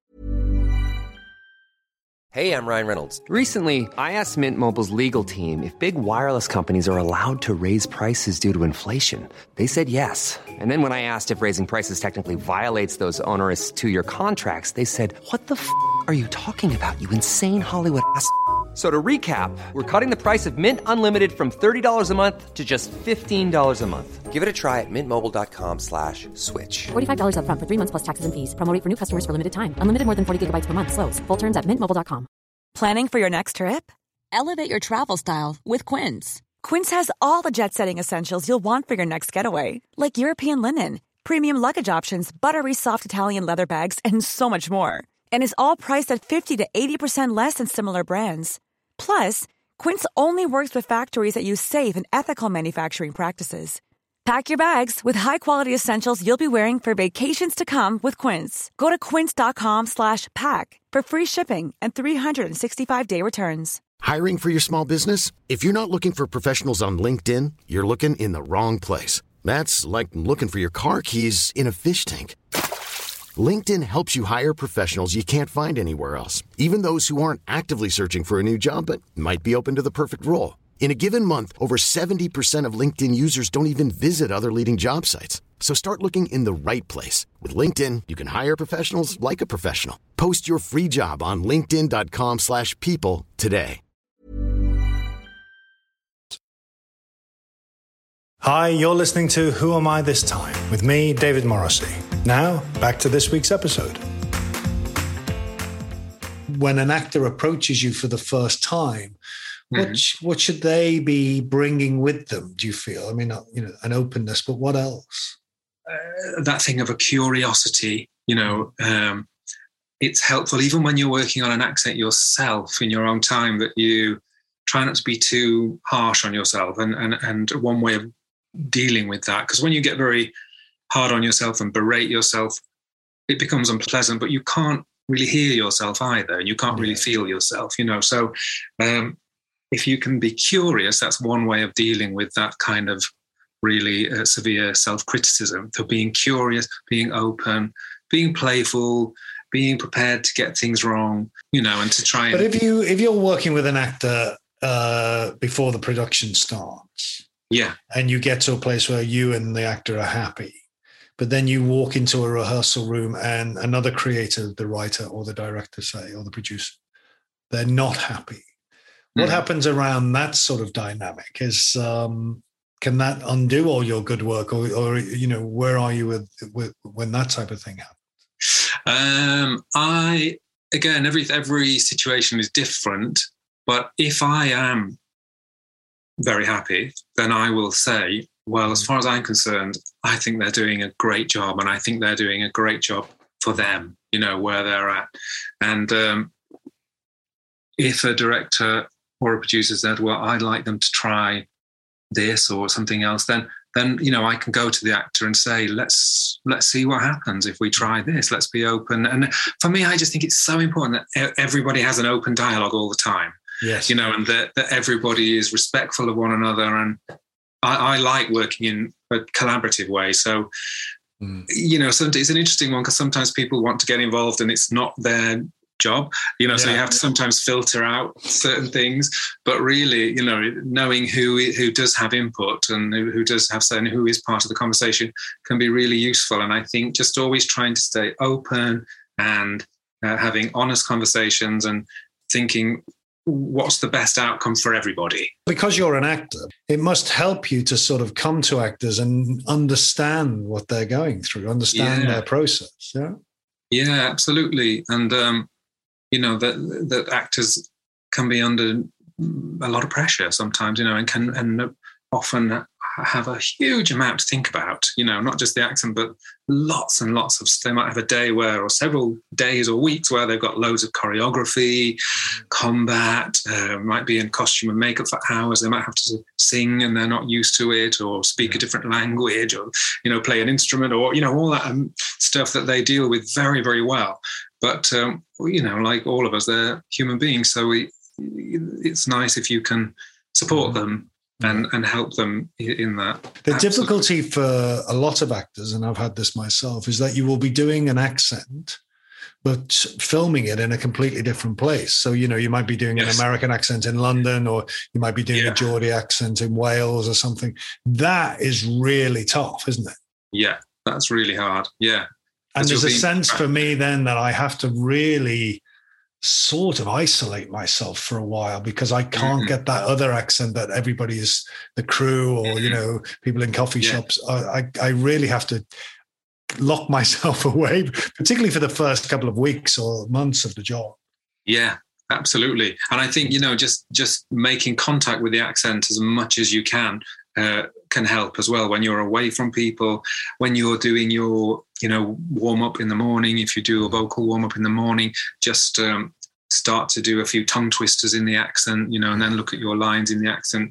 Hey, I'm Ryan Reynolds. Recently, I asked Mint Mobile's legal team if big wireless companies are allowed to raise prices due to inflation. They said yes. And then when I asked if raising prices technically violates those onerous 2-year contracts, they said, "What the f*** are you talking about, you insane Hollywood ass?" So to recap, we're cutting the price of Mint Unlimited from $30 a month to just $15 a month. Give it a try at mintmobile.com/switch. $45 up front for 3 months plus taxes and fees. Promo rate for new customers for limited time. Unlimited more than 40 gigabytes per month. Slows full terms at mintmobile.com. Planning for your next trip? Elevate your travel style with Quince. Quince has all the jet-setting essentials you'll want for your next getaway, like European linen, premium luggage options, buttery soft Italian leather bags, and so much more. And is all priced at 50 to 80% less than similar brands. Plus, Quince only works with factories that use safe and ethical manufacturing practices. Pack your bags with high-quality essentials you'll be wearing for vacations to come with Quince. Go to quince.com/pack for free shipping and 365-day returns. Hiring for your small business? If you're not looking for professionals on LinkedIn, you're looking in the wrong place. That's like looking for your car keys in a fish tank. LinkedIn helps you hire professionals you can't find anywhere else, even those who aren't actively searching for a new job but might be open to the perfect role. In a given month, over 70% of LinkedIn users don't even visit other leading job sites. So start looking in the right place. With LinkedIn, you can hire professionals like a professional. Post your free job on linkedin.com/people today. Hi, you're listening to Who Am I This Time? With me, David Morrissey. Now, back to this week's episode. When an actor approaches you for the first time, what should they be bringing with them, do you feel? I mean, an openness, but what else? That thing of a curiosity, it's helpful even when you're working on an accent yourself in your own time, that you try not to be too harsh on yourself. And one way of dealing with that, because when you get very hard on yourself and berate yourself, it becomes unpleasant, but you can't really hear yourself either, and you can't really feel yourself, so if you can be curious, that's one way of dealing with that kind of really severe self-criticism. So being curious, being open, being playful, being prepared to get things wrong, and to try and... But if you're working with an actor before the production starts, and you get to a place where you and the actor are happy, but then you walk into a rehearsal room and another creator, the writer or the director, say, or the producer, they're not happy. What happens around that sort of dynamic? Can that undo all your good work, or where are you with when that type of thing happens? Every situation is different, but if I am very happy, then I will say, well, as far as I'm concerned, I think they're doing a great job, and I think they're doing a great job for them, where they're at. And if a director or a producer said, well, I'd like them to try this or something else, then I can go to the actor and say, let's see what happens if we try this. Let's be open. And for me, I just think it's so important that everybody has an open dialogue all the time. Yes. And that everybody is respectful of one another. And I like working in a collaborative way. So, it's an interesting one, because sometimes people want to get involved and it's not their job, so you have to sometimes filter out certain things, but really, knowing who does have input and who does have say and who is part of the conversation can be really useful. And I think just always trying to stay open and having honest conversations and thinking, what's the best outcome for everybody? Because you're an actor, it must help you to sort of come to actors and understand what they're going through, understand their process. Yeah, absolutely. And that actors can be under a lot of pressure sometimes, and can often have a huge amount to think about, not just the accent, but lots and lots of, they might have a day or several days or weeks where they've got loads of choreography, combat, might be in costume and makeup for hours. They might have to sing and they're not used to it, or speak a different language, or, play an instrument, or, all that stuff that they deal with very, very well. But, like all of us, they're human beings. So it's nice if you can support them and help them in that. The difficulty for a lot of actors, and I've had this myself, is that you will be doing an accent, but filming it in a completely different place. So, you might be doing an American accent in London, or you might be doing a Geordie accent in Wales or something. That is really tough, isn't it? Yeah, that's really hard. Yeah. And there's a sense for me then that I have to really sort of isolate myself for a while, because I can't get that other accent that everybody is, the crew or, people in coffee shops. I really have to lock myself away, particularly for the first couple of weeks or months of the job. Yeah, absolutely. And I think, just making contact with the accent as much as you can help as well when you're away from people, when you're doing your, warm up in the morning. If you do a vocal warm up in the morning, just start to do a few tongue twisters in the accent, and then look at your lines in the accent.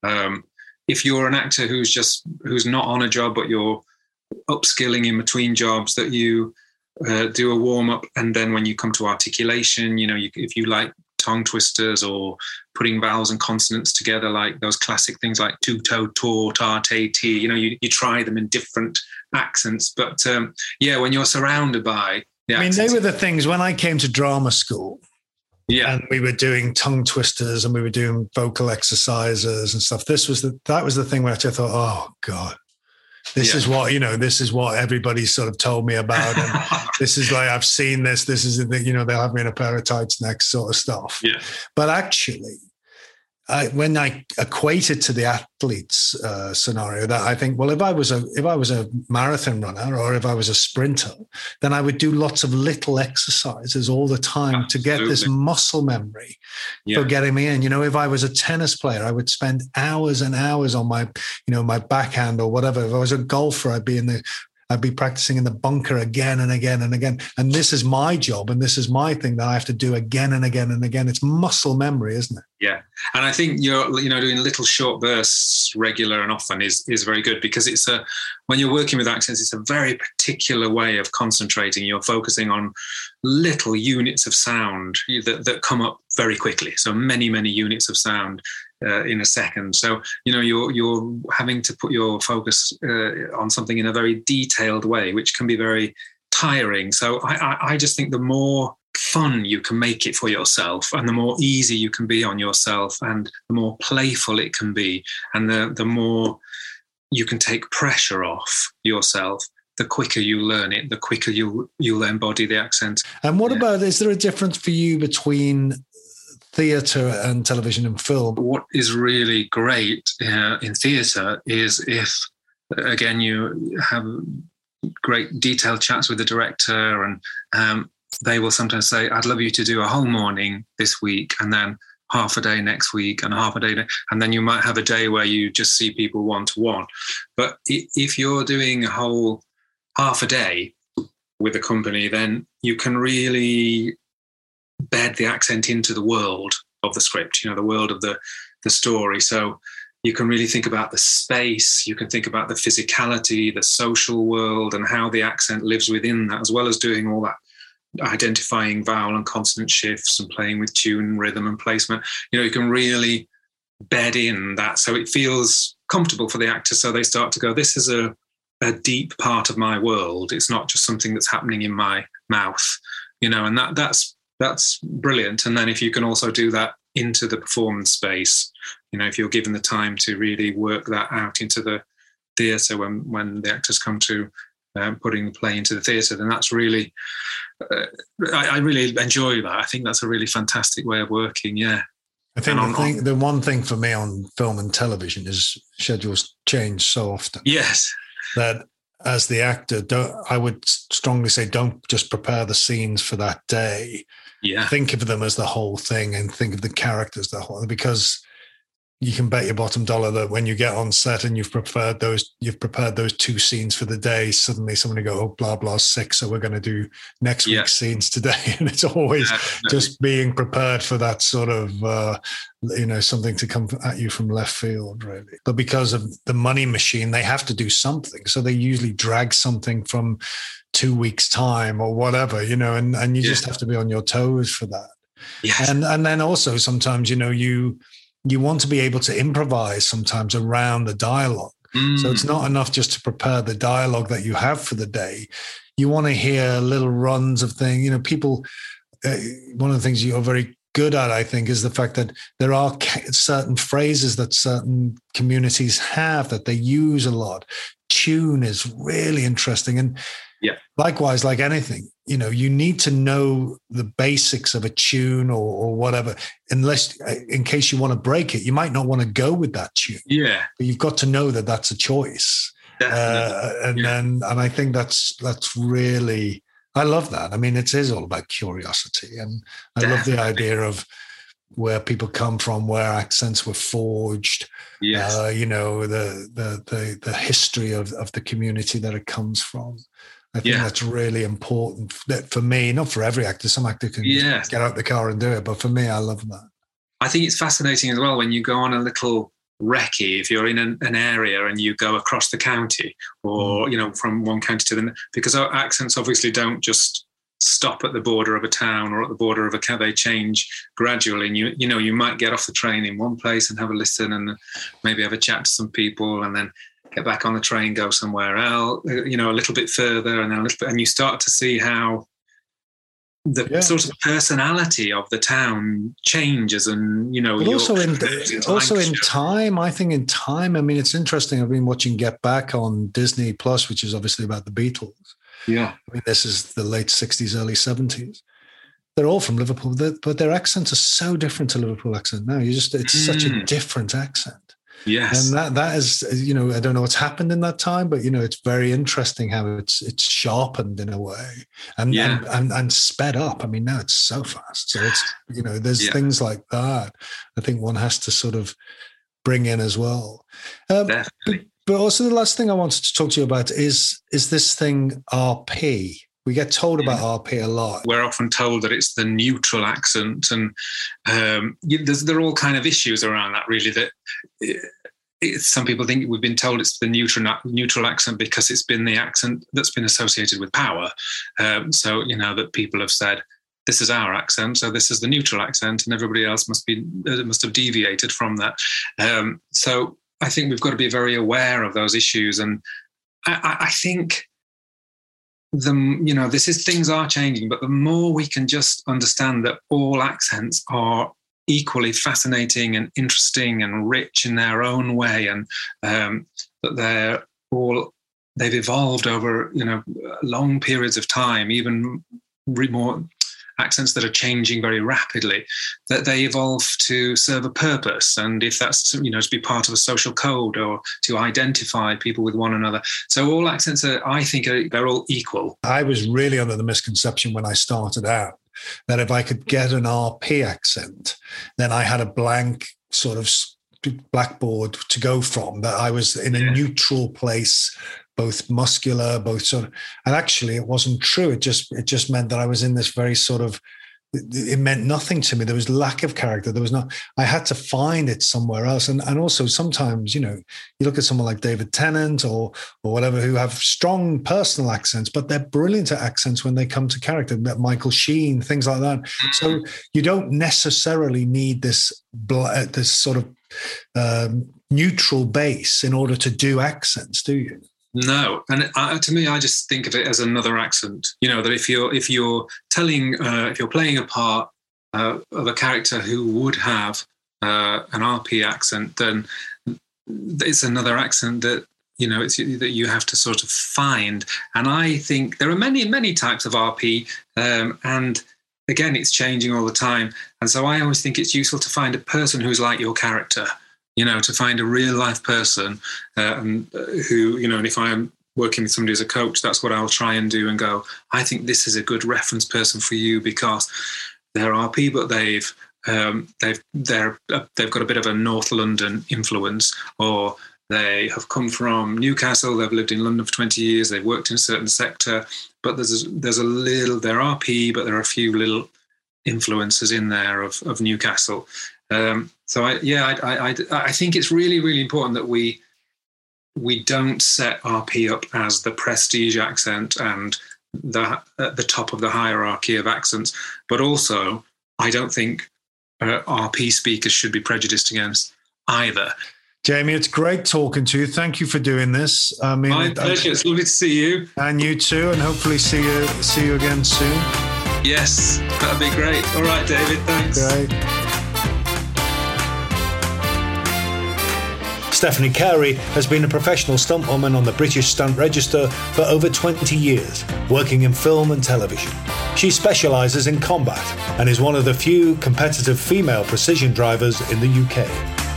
If you're an actor who's not on a job, but you're upskilling in between jobs, that you do a warm up, and then when you come to articulation, if you like tongue twisters or putting vowels and consonants together, like those classic things like tu, to, tor, ta, te, ti, you try them in different accents. But when you're surrounded by the accents. They were the things when I came to drama school. Yeah. And we were doing tongue twisters and we were doing vocal exercises and stuff. That was the thing where I thought, oh God, this is what everybody sort of told me about. And this is like, I've seen this. This is, they'll have me in a pair of tights next sort of stuff. Yeah. But actually, when I equate it to the athlete's scenario, that I think, well, if I was a marathon runner or if I was a sprinter, then I would do lots of little exercises all the time to get this muscle memory for getting me in. If I was a tennis player, I would spend hours and hours on my, my backhand or whatever. If I was a golfer, I'd be practicing in the bunker again and again and again. And this is my job and this is my thing that I have to do again and again and again. It's muscle memory, isn't it? Yeah. And I think doing little short bursts regular and often is very good, because when you're working with accents, it's a very particular way of concentrating. You're focusing on little units of sound that come up very quickly. So many, many units of sound in a second. So, you're having to put your focus on something in a very detailed way, which can be very tiring. So I just think the more fun you can make it for yourself and the more easy you can be on yourself and the more playful it can be and the more you can take pressure off yourself, the quicker you learn it, the quicker you'll embody the accent. And what about, is there a difference for you between theatre and television and film? What is really great in theatre is if, again, you have great detailed chats with the director and they will sometimes say, I'd love you to do a whole morning this week and then half a day next week and half a day. And then you might have a day where you just see people one-to-one. But if you're doing a whole half a day with a company, then you can really bed the accent into the world of the script, the world of the story. So you can really think about the space, you can think about the physicality, the social world, and how the accent lives within that, as well as doing all that identifying vowel and consonant shifts and playing with tune, rhythm and placement. You can really bed in that so it feels comfortable for the actor. So they start to go, this is a deep part of my world. It's not just something that's happening in my mouth, and that's brilliant. And then if you can also do that into the performance space, if you're given the time to really work that out into the theatre when the actors come to putting the play into the theatre, then that's really, I really enjoy that. I think that's a really fantastic way of working, yeah. I think the one thing for me on film and television is schedules change so often. Yes. That as the actor, I would strongly say don't just prepare the scenes for that day. Yeah. Think of them as the whole thing and think of the characters the whole, because you can bet your bottom dollar that when you get on set and you've prepared those two scenes for the day, suddenly somebody go, oh, blah, blah, 6. So we're going to do next week's scenes today. And it's always just being prepared for that sort of, something to come at you from left field, really. But because of the money machine, they have to do something. So they usually drag something from 2 weeks' time or whatever, and you just have to be on your toes for that. Yes. And then also sometimes, you want to be able to improvise sometimes around the dialogue. So it's not enough just to prepare the dialogue that you have for the day. You want to hear little runs of things. People, one of the things you're very good at, I think, is the fact that there are certain phrases that certain communities have that they use a lot. Tune is really interesting. And likewise, like anything, you need to know the basics of a tune or whatever, in case you want to break it, you might not want to go with that tune. Yeah. But you've got to know that that's a choice. And I think that's really, I love that. I mean, it is all about curiosity. And I love the idea of where people come from, where accents were forged, yes. The history of the community that it comes from. I think that's really important for me, not for every actor. Some actor can get out the car and do it, but for me, I love that. I think it's fascinating as well when you go on a little recce, if you're in an area and you go across the county or, from one county to the next, because our accents obviously don't just stop at the border of a town or at the border of a county, they change gradually. And you might get off the train in one place and have a listen and maybe have a chat to some people and then get back on the train, go somewhere else, a little bit further and then a little bit, and you start to see how the sort of personality of the town changes, and but also in time. I think in time. I mean, it's interesting. I've been watching Get Back on Disney Plus, which is obviously about the Beatles. Yeah, I mean, this is the late 60s, early 70s. They're all from Liverpool, but their accents are so different to Liverpool accent now. It's such a different accent. Yes, and that is, I don't know what's happened in that time, but it's very interesting how it's sharpened in a way and sped up. I mean, now it's so fast. So it's there's things like that. I think one has to sort of bring in as well. Definitely. But also the last thing I wanted to talk to you about is this thing RP. We get told about RP a lot. We're often told that it's the neutral accent, and there are all kind of issues around that, really, that some people think we've been told it's the neutral accent because it's been the accent that's been associated with power. So, that people have said, this is our accent, so this is the neutral accent, and everybody else must have deviated from that. So I think we've got to be very aware of those issues. And I think things are changing, but the more we can just understand that all accents are equally fascinating and interesting and rich in their own way, and that they've evolved over long periods of time, even more accents that are changing very rapidly, that they evolve to serve a purpose. And if that's to be part of a social code or to identify people with one another. So all accents they're all equal. I was really under the misconception when I started out that if I could get an RP accent, then I had a blank sort of blackboard to go from, that I was in a neutral place, both muscular, both sort of, and actually it wasn't true. It just meant that I was in this very sort of, it meant nothing to me. There was lack of character. I had to find it somewhere else. And also sometimes, you look at someone like David Tennant or whatever, who have strong personal accents, but they're brilliant at accents when they come to character. Michael Sheen, things like that. So you don't necessarily need this sort of neutral base in order to do accents, do you? No, and to me, I just think of it as another accent. That if you're playing a part of a character who would have an RP accent, then it's another accent that that you have to sort of find. And I think there are many types of RP, and again, it's changing all the time. And so I always think it's useful to find a person who's like your character. To find a real life person who, and if I'm working with somebody as a coach, that's what I'll try and do and go, I think this is a good reference person for you because they're RP, but they've got a bit of a North London influence, or they have come from Newcastle, they've lived in London for 20 years, they've worked in a certain sector, but they're RP, but there are a few little influences in there of Newcastle. So I think it's really, really important that we don't set RP up as the prestige accent and at the top of the hierarchy of accents. But also, I don't think RP speakers should be prejudiced against either. Jamie, it's great talking to you. Thank you for doing this. I mean, my pleasure. It's lovely to see you. And you too, and hopefully see you again soon. Yes, that'd be great. All right, David, thanks. Great. Stephanie Carey has been a professional stuntwoman on the British Stunt Register for over 20 years, working in film and television. She specialises in combat and is one of the few competitive female precision drivers in the UK.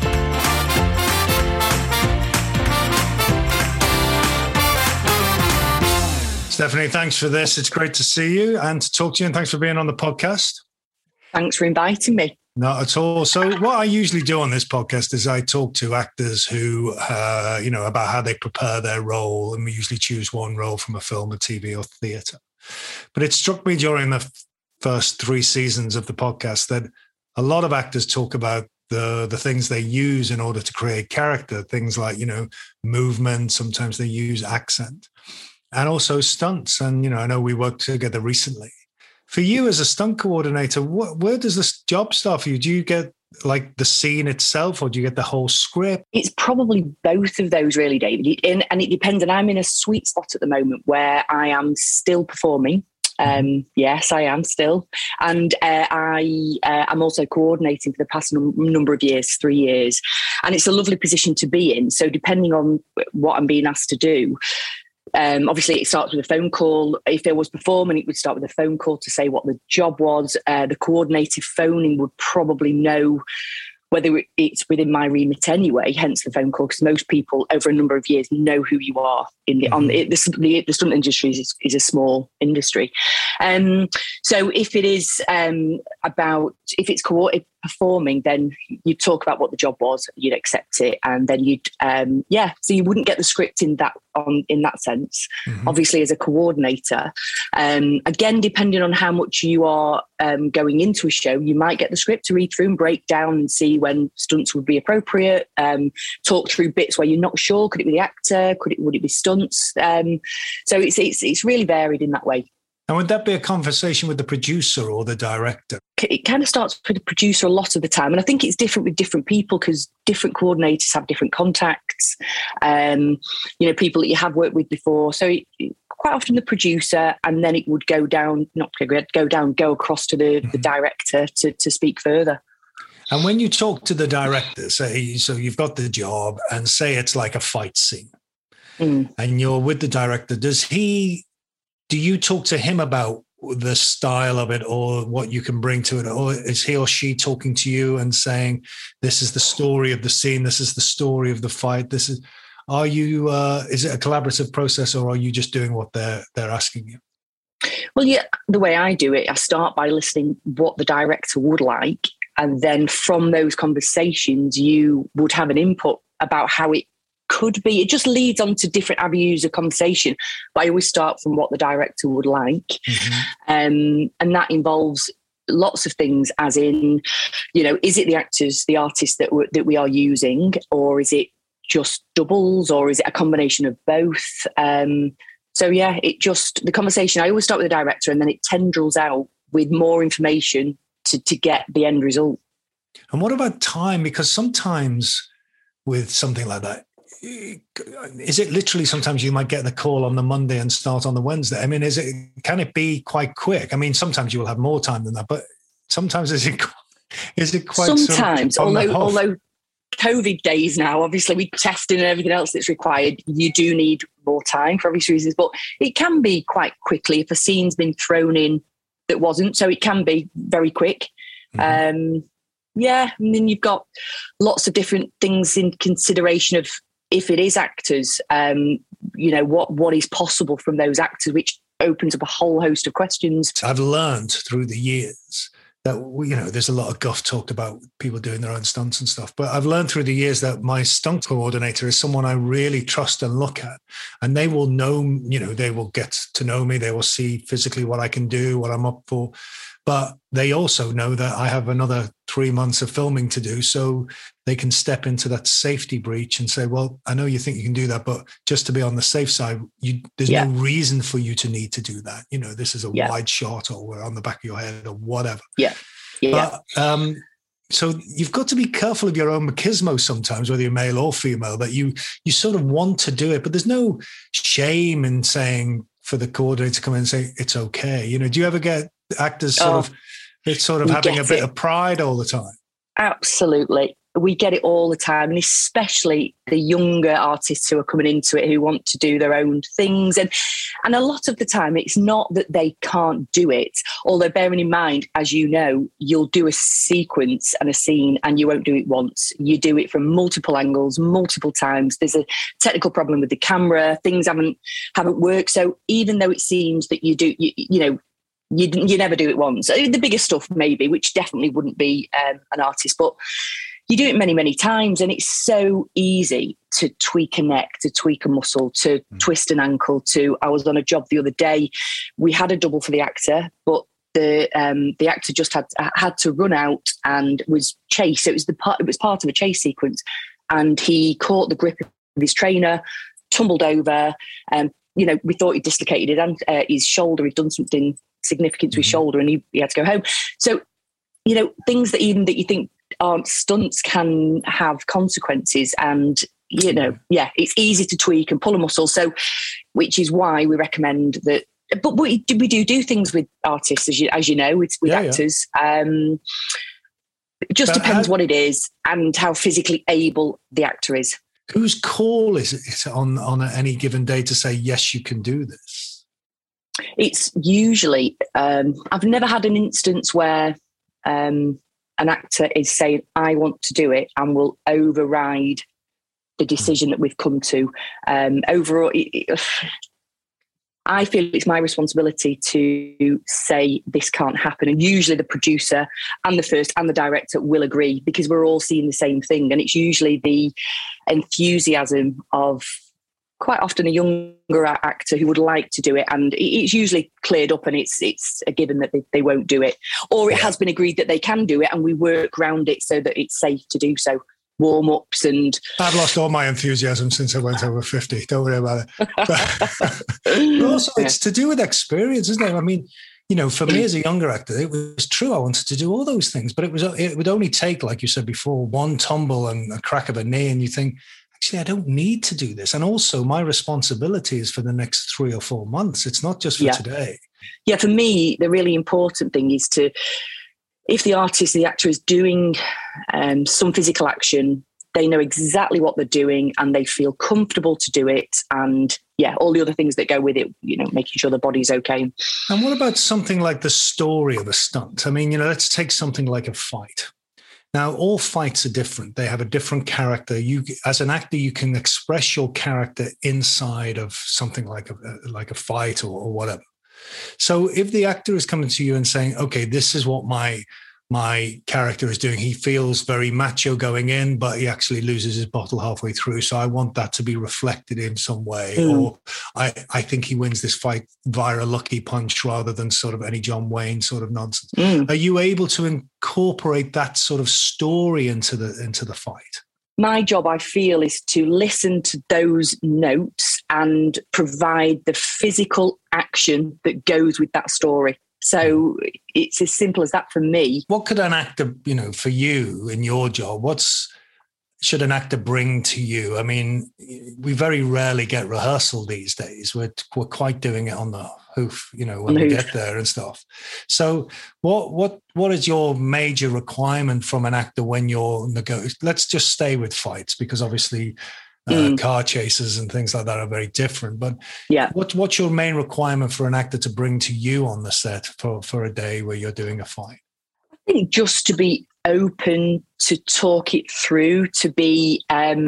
Stephanie, thanks for this. It's great to see you and to talk to you, and thanks for being on the podcast. Thanks for inviting me. Not at all. So what I usually do on this podcast is I talk to actors who, about how they prepare their role, and we usually choose one role from a film, a TV or theatre. But it struck me during the first 3 seasons of the podcast that a lot of actors talk about the things they use in order to create character, things like, movement, sometimes they use accent, and also stunts. And, I know we worked together recently. For you as a stunt coordinator, where does this job start for you? Do you get like the scene itself, or do you get the whole script? It's probably both of those, really, David. And it depends. And I'm in a sweet spot at the moment where I am still performing. Yes, I am still. And I'm also coordinating for the past number of years, 3 years. And it's a lovely position to be in. So depending on what I'm being asked to do, obviously it starts with a phone call. If there was performing, it would start with a phone call to say what the job was. The coordinated phoning would probably know whether it's within my remit anyway, hence the phone call, because most people over a number of years know who you are. The stunt industry is a small industry. So if it is if it's performing, then you'd talk about what the job was, you'd accept it, and then you'd so you wouldn't get the script in that sense. Obviously, as a coordinator, again, depending on how much you are going into a show, you might get the script to read through and break down and see when stunts would be appropriate, talk through bits where you're not sure. Could it be the actor? Would it be stunts? So it's really varied in that way. And would that be a conversation with the producer or the director? It kind of starts with the producer a lot of the time. And I think it's different with different people because different coordinators have different contacts, people that you have worked with before. So quite often the producer, and then it would go across to the director to speak further. And when you talk to the director, say, so you've got the job and say it's like a fight scene and you're with the director, do you talk to him about the style of it or what you can bring to it? Or is he or she talking to you and saying, this is the story of the scene, this is the story of the fight, is it a collaborative process, or are you just doing what they're asking you? Well, yeah, the way I do it, I start by listening what the director would like. And then from those conversations, you would have an input about how it could be. It just leads on to different avenues of conversation. But I always start from what the director would like. And that involves lots of things, as in, is it the actors, the artists that we are using, or is it just doubles, or is it a combination of both? So yeah, the conversation, I always start with the director and then it tendrils out with more information to get the end result. And what about time? Because sometimes with something like that, is it literally sometimes you might get the call on the Monday and start on the Wednesday? I mean, can it be quite quick? I mean, sometimes you will have more time than that, but sometimes is it quite sometimes, although COVID days now, obviously with testing and everything else that's required, you do need more time for obvious reasons, but it can be quite quickly if a scene's been thrown in that wasn't, so it can be very quick. And then you've got lots of different things in consideration of if it is actors, what is possible from those actors, which opens up a whole host of questions. I've learned through the years that, there's a lot of guff talked about people doing their own stunts and stuff, but I've learned through the years that my stunt coordinator is someone I really trust and look at, and they will know, they will get to know me. They will see physically what I can do, what I'm up for. But they also know that I have another 3 months of filming to do. So they can step into that safety breach and say, well, I know you think you can do that, but just to be on the safe side, there's no reason for you to need to do that. This is a wide shot, or we're on the back of your head, or whatever. But, so you've got to be careful of your own machismo sometimes, whether you're male or female, that you sort of want to do it, but there's no shame in saying for the coordinator to come in and say, it's okay. Do you ever get actors sort of having a bit of pride all the time? Absolutely. We get it all the time, and especially the younger artists who are coming into it, who want to do their own things. And a lot of the time, it's not that they can't do it, although bearing in mind, as you know, you'll do a sequence and a scene and you won't do it once. You do it from multiple angles, multiple times. There's a technical problem with the camera. Things haven't worked. So even though it seems that you do, you never do it once. The bigger stuff maybe, which definitely wouldn't be an artist, but you do it many, many times, and it's so easy to tweak a neck, to tweak a muscle, to twist an ankle. I was on a job the other day. We had a double for the actor, but the actor just had to run out and was chased. So it was part of a chase sequence, and he caught the grip of his trainer, tumbled over, and we thought he dislocated his shoulder. He'd done something significant to his shoulder, and he had to go home. So things that you think aren't stunts can have consequences, and it's easy to tweak and pull a muscle. So, which is why we recommend that But we do things with artists, as you know, with actors. It just depends what it is and how physically able the actor is. Whose call is it on any given day to say, yes, you can do this? It's usually, I've never had an instance where an actor is saying, I want to do it, and will override the decision that we've come to. Overall, I feel it's my responsibility to say this can't happen. And usually the producer and the first and the director will agree, because we're all seeing the same thing. And it's usually the enthusiasm of quite often a younger actor who would like to do it. And it's usually cleared up, and it's a given that they won't do it. Or it has been agreed that they can do it, and we work around it so that it's safe to do so. Warm-ups and... I've lost all my enthusiasm since I went over 50. Don't worry about it. But also, it's to do with experience, isn't it? I mean, for me as a younger actor, it was true. I wanted to do all those things, but it would only take, like you said before, one tumble and a crack of a knee, and you think, actually, I don't need to do this. And also, my responsibility is for the next 3 or 4 months. It's not just for today. Yeah, for me, the really important thing is to... If the artist, the actor is doing some physical action, they know exactly what they're doing and they feel comfortable to do it. And all the other things that go with it, making sure the body's okay. And what about something like the story of a stunt? I mean, let's take something like a fight. Now, all fights are different. They have a different character. You, as an actor, you can express your character inside of something like a fight or whatever. So if the actor is coming to you and saying, okay, this is what my character is doing. He feels very macho going in, but he actually loses his bottle halfway through. So I want that to be reflected in some way. Or I think he wins this fight via a lucky punch rather than sort of any John Wayne sort of nonsense. Are you able to incorporate that sort of story into the fight? My job, I feel, is to listen to those notes and provide the physical action that goes with that story. So it's as simple as that for me. What could an actor, for you in your job, should an actor bring to you? I mean, we very rarely get rehearsal these days. We're quite doing it on the hoof, when we get there and stuff. So what is your major requirement from an actor when you're let's just stay with fights, because obviously car chases and things like that are very different. But what's your main requirement for an actor to bring to you on the set for a day where you're doing a fight? I think just to be open to talk it through, to be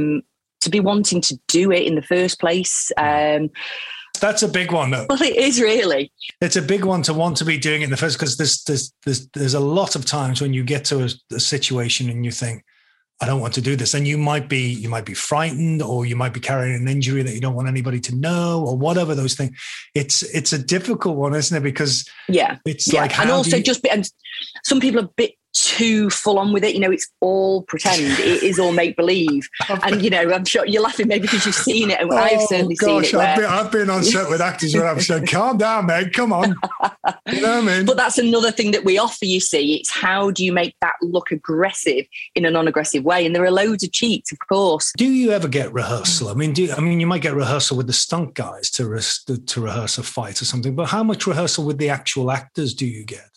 wanting to do it in the first place. That's a big one, though. Well, it is really. It's a big one to want to be doing it in the first, because there's a lot of times when you get to a situation and you think, I don't want to do this. And you might be frightened, or you might be carrying an injury that you don't want anybody to know, or whatever those things. It's a difficult one, isn't it? Because it's like, and also and some people are a bit too full on with it. It's all pretend. It is all make believe. And I'm sure you're laughing maybe because you've seen it, and I've certainly seen it. I've been on set with actors where I've said, "Calm down, mate. Come on." You know what I mean? But that's another thing that we offer. You see, it's how do you make that look aggressive in a non-aggressive way? And there are loads of cheats, of course. Do you ever get rehearsal? I mean, you might get rehearsal with the stunt guys to rehearse a fight or something. But how much rehearsal with the actual actors do you get?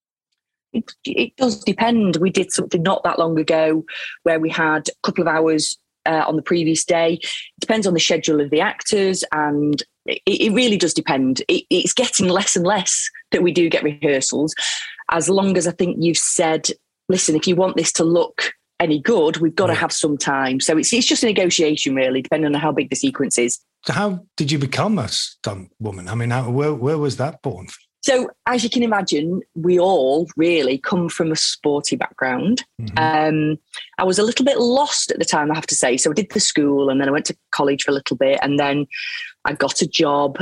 It does depend. We did something not that long ago where we had a couple of hours on the previous day. It depends on the schedule of the actors, and it really does depend. It's getting less and less that we do get rehearsals, as long as I think you've said, listen, if you want this to look any good, we've got to have some time. So it's just a negotiation, really, depending on how big the sequence is. So how did you become a stunt woman? I mean, where was that born? So as you can imagine, we all really come from a sporty background. I was a little bit lost at the time, I have to say. So I did the school, and then I went to college for a little bit, and then I got a job,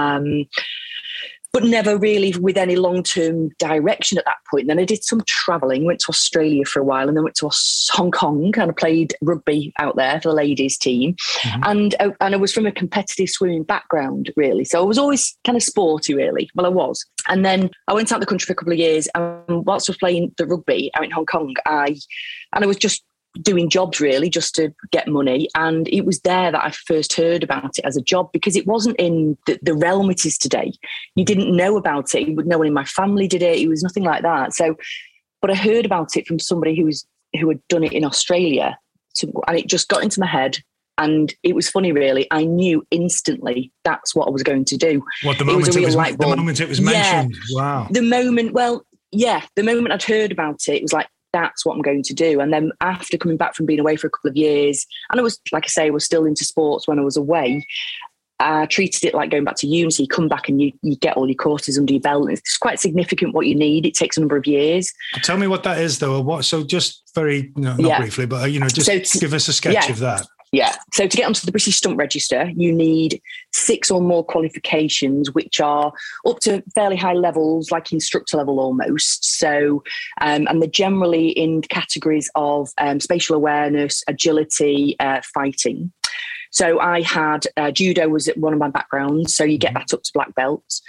but never really with any long-term direction at that point. And then I did some traveling, went to Australia for a while, and then went to Hong Kong, and I played rugby out there for the ladies team. And I was from a competitive swimming background, really. So I was always kind of sporty, really. Well, I was. And then I went out of the country for a couple of years, and whilst I was playing the rugby out in Hong Kong, I was just doing jobs really just to get money. And it was there that I first heard about it as a job, because it wasn't in the realm it is today. You didn't know about it. No one in my family did it. It was nothing like that. So, but I heard about it from somebody who had done it in Australia, and it just got into my head. And it was funny, really. I knew instantly that's what I was going to do. What, the moment it was mentioned? Yeah. Wow. The moment I'd heard about it, it was like, that's what I'm going to do. And then after coming back from being away for a couple of years, and I was, like I say, I was still into sports when I was away, I treated it like going back to uni. So you come back and you get all your courses under your belt. It's quite significant what you need. It takes a number of years. Tell me what that is, though. So just very, not briefly, but, just give us a sketch of that. Yeah. So to get onto the British Stunt Register, you need 6 or more qualifications, which are up to fairly high levels, like instructor level almost. So, and they're generally in categories of spatial awareness, agility, fighting. So I had judo was one of my backgrounds. So you get that up to black belts.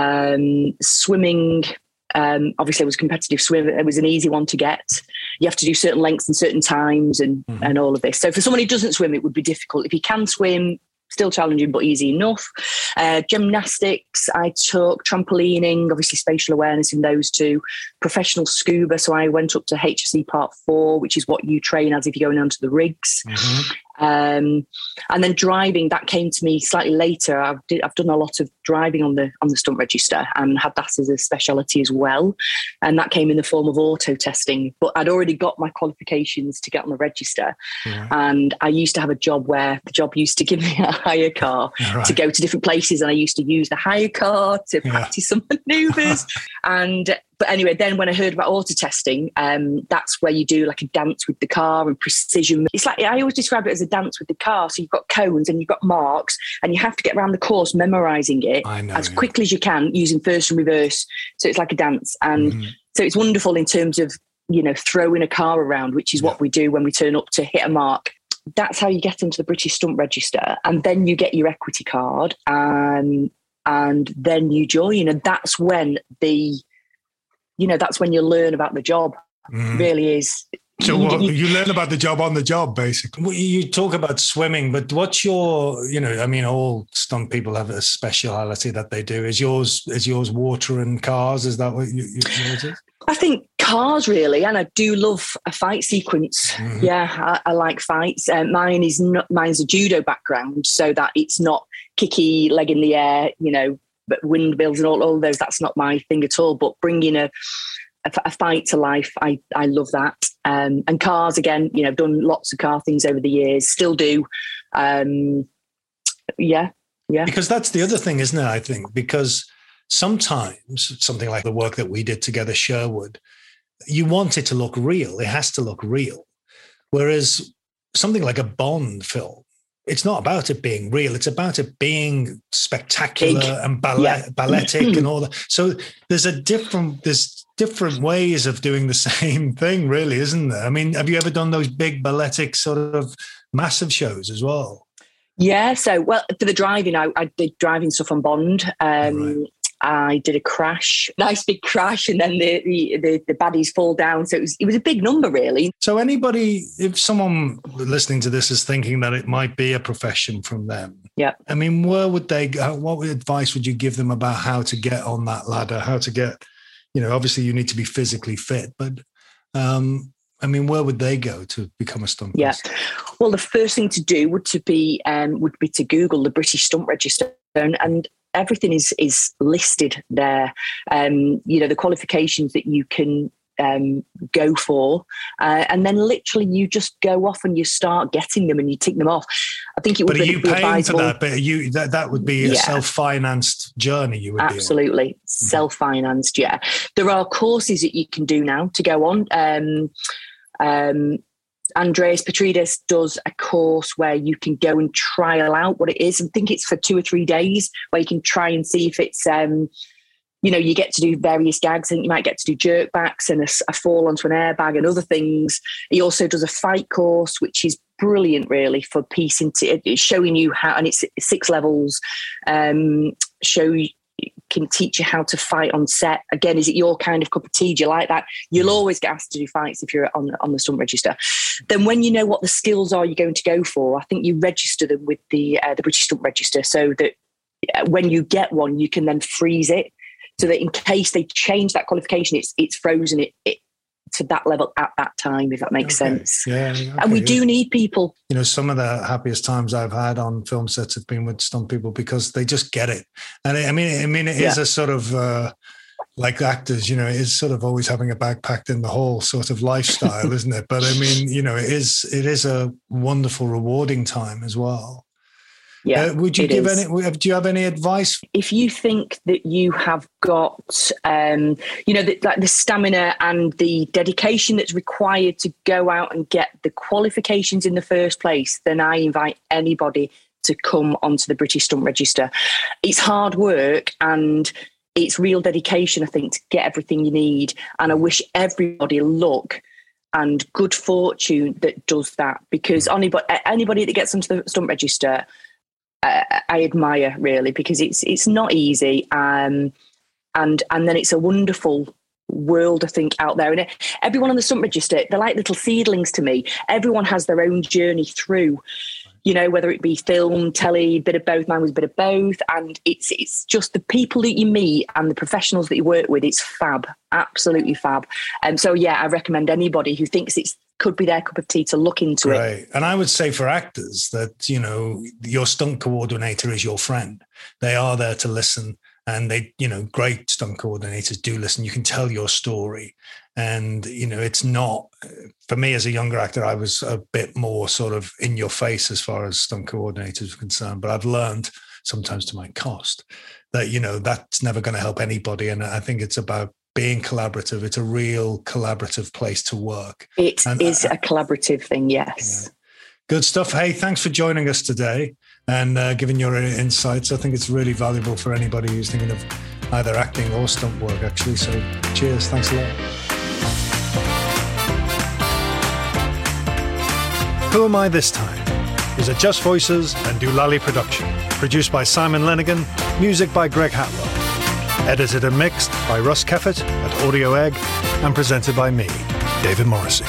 Swimming, obviously, it was competitive swim. It was an easy one to get. You have to do certain lengths and certain times and all of this. So for someone who doesn't swim, it would be difficult. If you can swim, still challenging, but easy enough. Gymnastics, I took trampolining, obviously spatial awareness in those two. Professional scuba, so I went up to HSE Part 4, which is what you train as if you're going onto the rigs. And then driving, that came to me slightly later. I've done a lot of driving on the stunt register and had that as a speciality as well. And that came in the form of auto testing. But I'd already got my qualifications to get on the register. And I used to have a job where the job used to give me a hire car to go to different places. And I used to use the hire car to practice some manoeuvres. But anyway, then when I heard about auto testing, that's where you do like a dance with the car and precision. It's like, I always describe it as a dance with the car. So you've got cones and you've got marks and you have to get around the course memorising it as quickly as you can using first and reverse. So it's like a dance. And so it's wonderful in terms of, throwing a car around, which is what we do when we turn up to hit a mark. That's how you get into the British Stunt Register. And then you get your equity card and then you join. And that's when that's when you learn about the job. Really is. So you learn about the job on the job, basically. You talk about swimming, but what's your, all stunt people have a speciality that they do. Is yours water and cars? Is that what yours is? I think cars, really, and I do love a fight sequence. Yeah, I like fights. Mine's a judo background, so that it's not kicky, leg in the air, but windmills and all those. That's not my thing at all. But bringing a fight to life, I love that. And cars, again, I've done lots of car things over the years, still do. Yeah. Because that's the other thing, isn't it? I think because sometimes something like the work that we did together, Sherwood, you want it to look real. It has to look real. Whereas something like a Bond film, it's not about it being real. It's about it being spectacular and balletic and all that. So there's different ways of doing the same thing, really, isn't there? I mean, have you ever done those big balletic sort of massive shows as well? Yeah. So, for the driving, I did driving stuff on Bond. I did a crash, nice big crash, and then the baddies fall down. So it was a big number, really. So if someone listening to this is thinking that it might be a profession from them, I mean, where would they go? What advice would you give them about how to get on that ladder? How to get, obviously you need to be physically fit, but where would they go to become a stunt person? Well, the first thing to do would be to Google the British Stunt Register, and everything is listed there. The qualifications that you can go for, and then literally you just go off and you start getting them and you tick them off. I think it would. But are you paying for that? But that would be a self-financed journey. You would absolutely self-financed. Yeah, there are courses that you can do now to go on. Andreas Petrides does a course where you can go and trial out what it is. I think it's for 2 or 3 days where you can try and see if it's, you get to do various gags. I think you might get to do jerk backs and a fall onto an airbag and other things. He also does a fight course, which is brilliant, really, for piecing, showing you how, and it's 6 levels, can teach you how to fight on set. Again, is it your kind of cup of tea? Do you like that? You'll always get asked to do fights if you're on the stunt register. Then when you know what the skills are you're going to go for, I think you register them with the British Stunt Register, so that when you get one, you can then freeze it, so that in case they change that qualification, it's frozen it to that level at that time, if that makes sense. Yeah. Okay, and we do need people. You know, some of the happiest times I've had on film sets have been with stunt people, because they just get it. And I mean, it is a sort of like actors, you know, it is sort of always having a bag packed in the hall sort of lifestyle, isn't it? But I mean, you know, it is a wonderful, rewarding time as well. Yeah, do you have any advice? If you think that you have got, you know, like the stamina and the dedication that's required to go out and get the qualifications in the first place, then I invite anybody to come onto the British Stunt Register. It's hard work and it's real dedication, I think, to get everything you need. And I wish everybody luck and good fortune that does that, because anybody that gets onto the Stunt Register, I admire, really, because it's not easy, and then it's a wonderful world, I think, out there. And everyone on the Stunt Register, they're like little seedlings to me. Everyone has their own journey through, you know, whether it be film, telly, bit of both. Mine was a bit of both, and it's just the people that you meet and the professionals that you work with. It's fab, absolutely fab. And so, yeah, I recommend anybody who thinks it could be their cup of tea to look into it. Right. And I would say for actors that, you know, your stunt coordinator is your friend. They are there to listen, and they, you know, great stunt coordinators do listen. You can tell your story. And, you know, it's not, for me as a younger actor, I was a bit more sort of in your face as far as stunt coordinators are concerned. But I've learned, sometimes to my cost, that, you know, that's never going to help anybody. And I think it's about being collaborative. It's a real collaborative place to work. It is a collaborative thing, yes. Yeah. Good stuff. Hey, thanks for joining us today and giving your insights. I think it's really valuable for anybody who's thinking of either acting or stunt work, actually. So cheers. Thanks a lot. Who Am I This Time is a Just Voices and Doolally production. Produced by Simon Lenigan. Music by Greg Hatwell. Edited and mixed by Russ Keffert at Audio Egg, and presented by me, David Morrissey.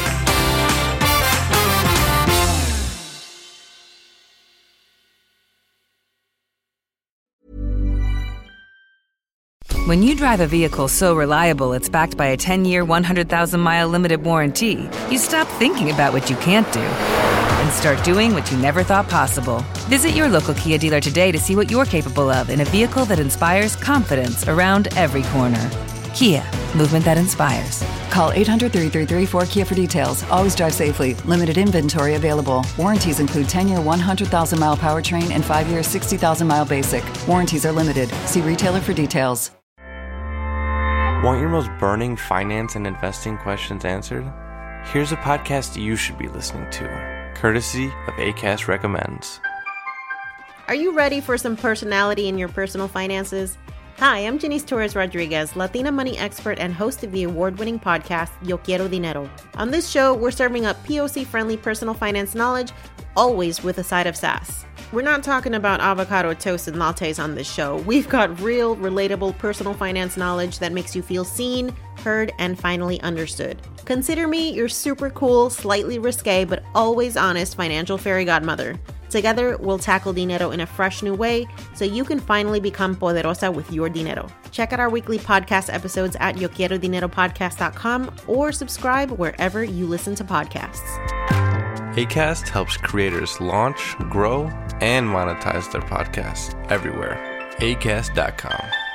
When you drive a vehicle so reliable it's backed by a 10-year, 100,000-mile limited warranty, you stop thinking about what you can't do and start doing what you never thought possible. Visit your local Kia dealer today to see what you're capable of in a vehicle that inspires confidence around every corner. Kia, movement that inspires. Call 800-333-4KIA for details. Always drive safely. Limited inventory available. Warranties include 10-year 100,000-mile powertrain and 5-year 60,000-mile basic. Warranties are limited. See retailer for details. Want your most burning finance and investing questions answered? Here's a podcast you should be listening to, courtesy of Acast Recommends. Are you ready for some personality in your personal finances? Hi, I'm Janice Torres Rodriguez, Latina money expert and host of the award-winning podcast, Yo Quiero Dinero. On this show, we're serving up POC-friendly personal finance knowledge, always with a side of sass. We're not talking about avocado toast and lattes on this show. We've got real, relatable personal finance knowledge that makes you feel seen, heard, and finally understood. Consider me your super cool, slightly risque, but always honest financial fairy godmother. Together, we'll tackle dinero in a fresh new way so you can finally become poderosa with your dinero. Check out our weekly podcast episodes at YoQuieroDineroPodcast.com or subscribe wherever you listen to podcasts. Acast helps creators launch, grow, and monetize their podcasts everywhere. Acast.com.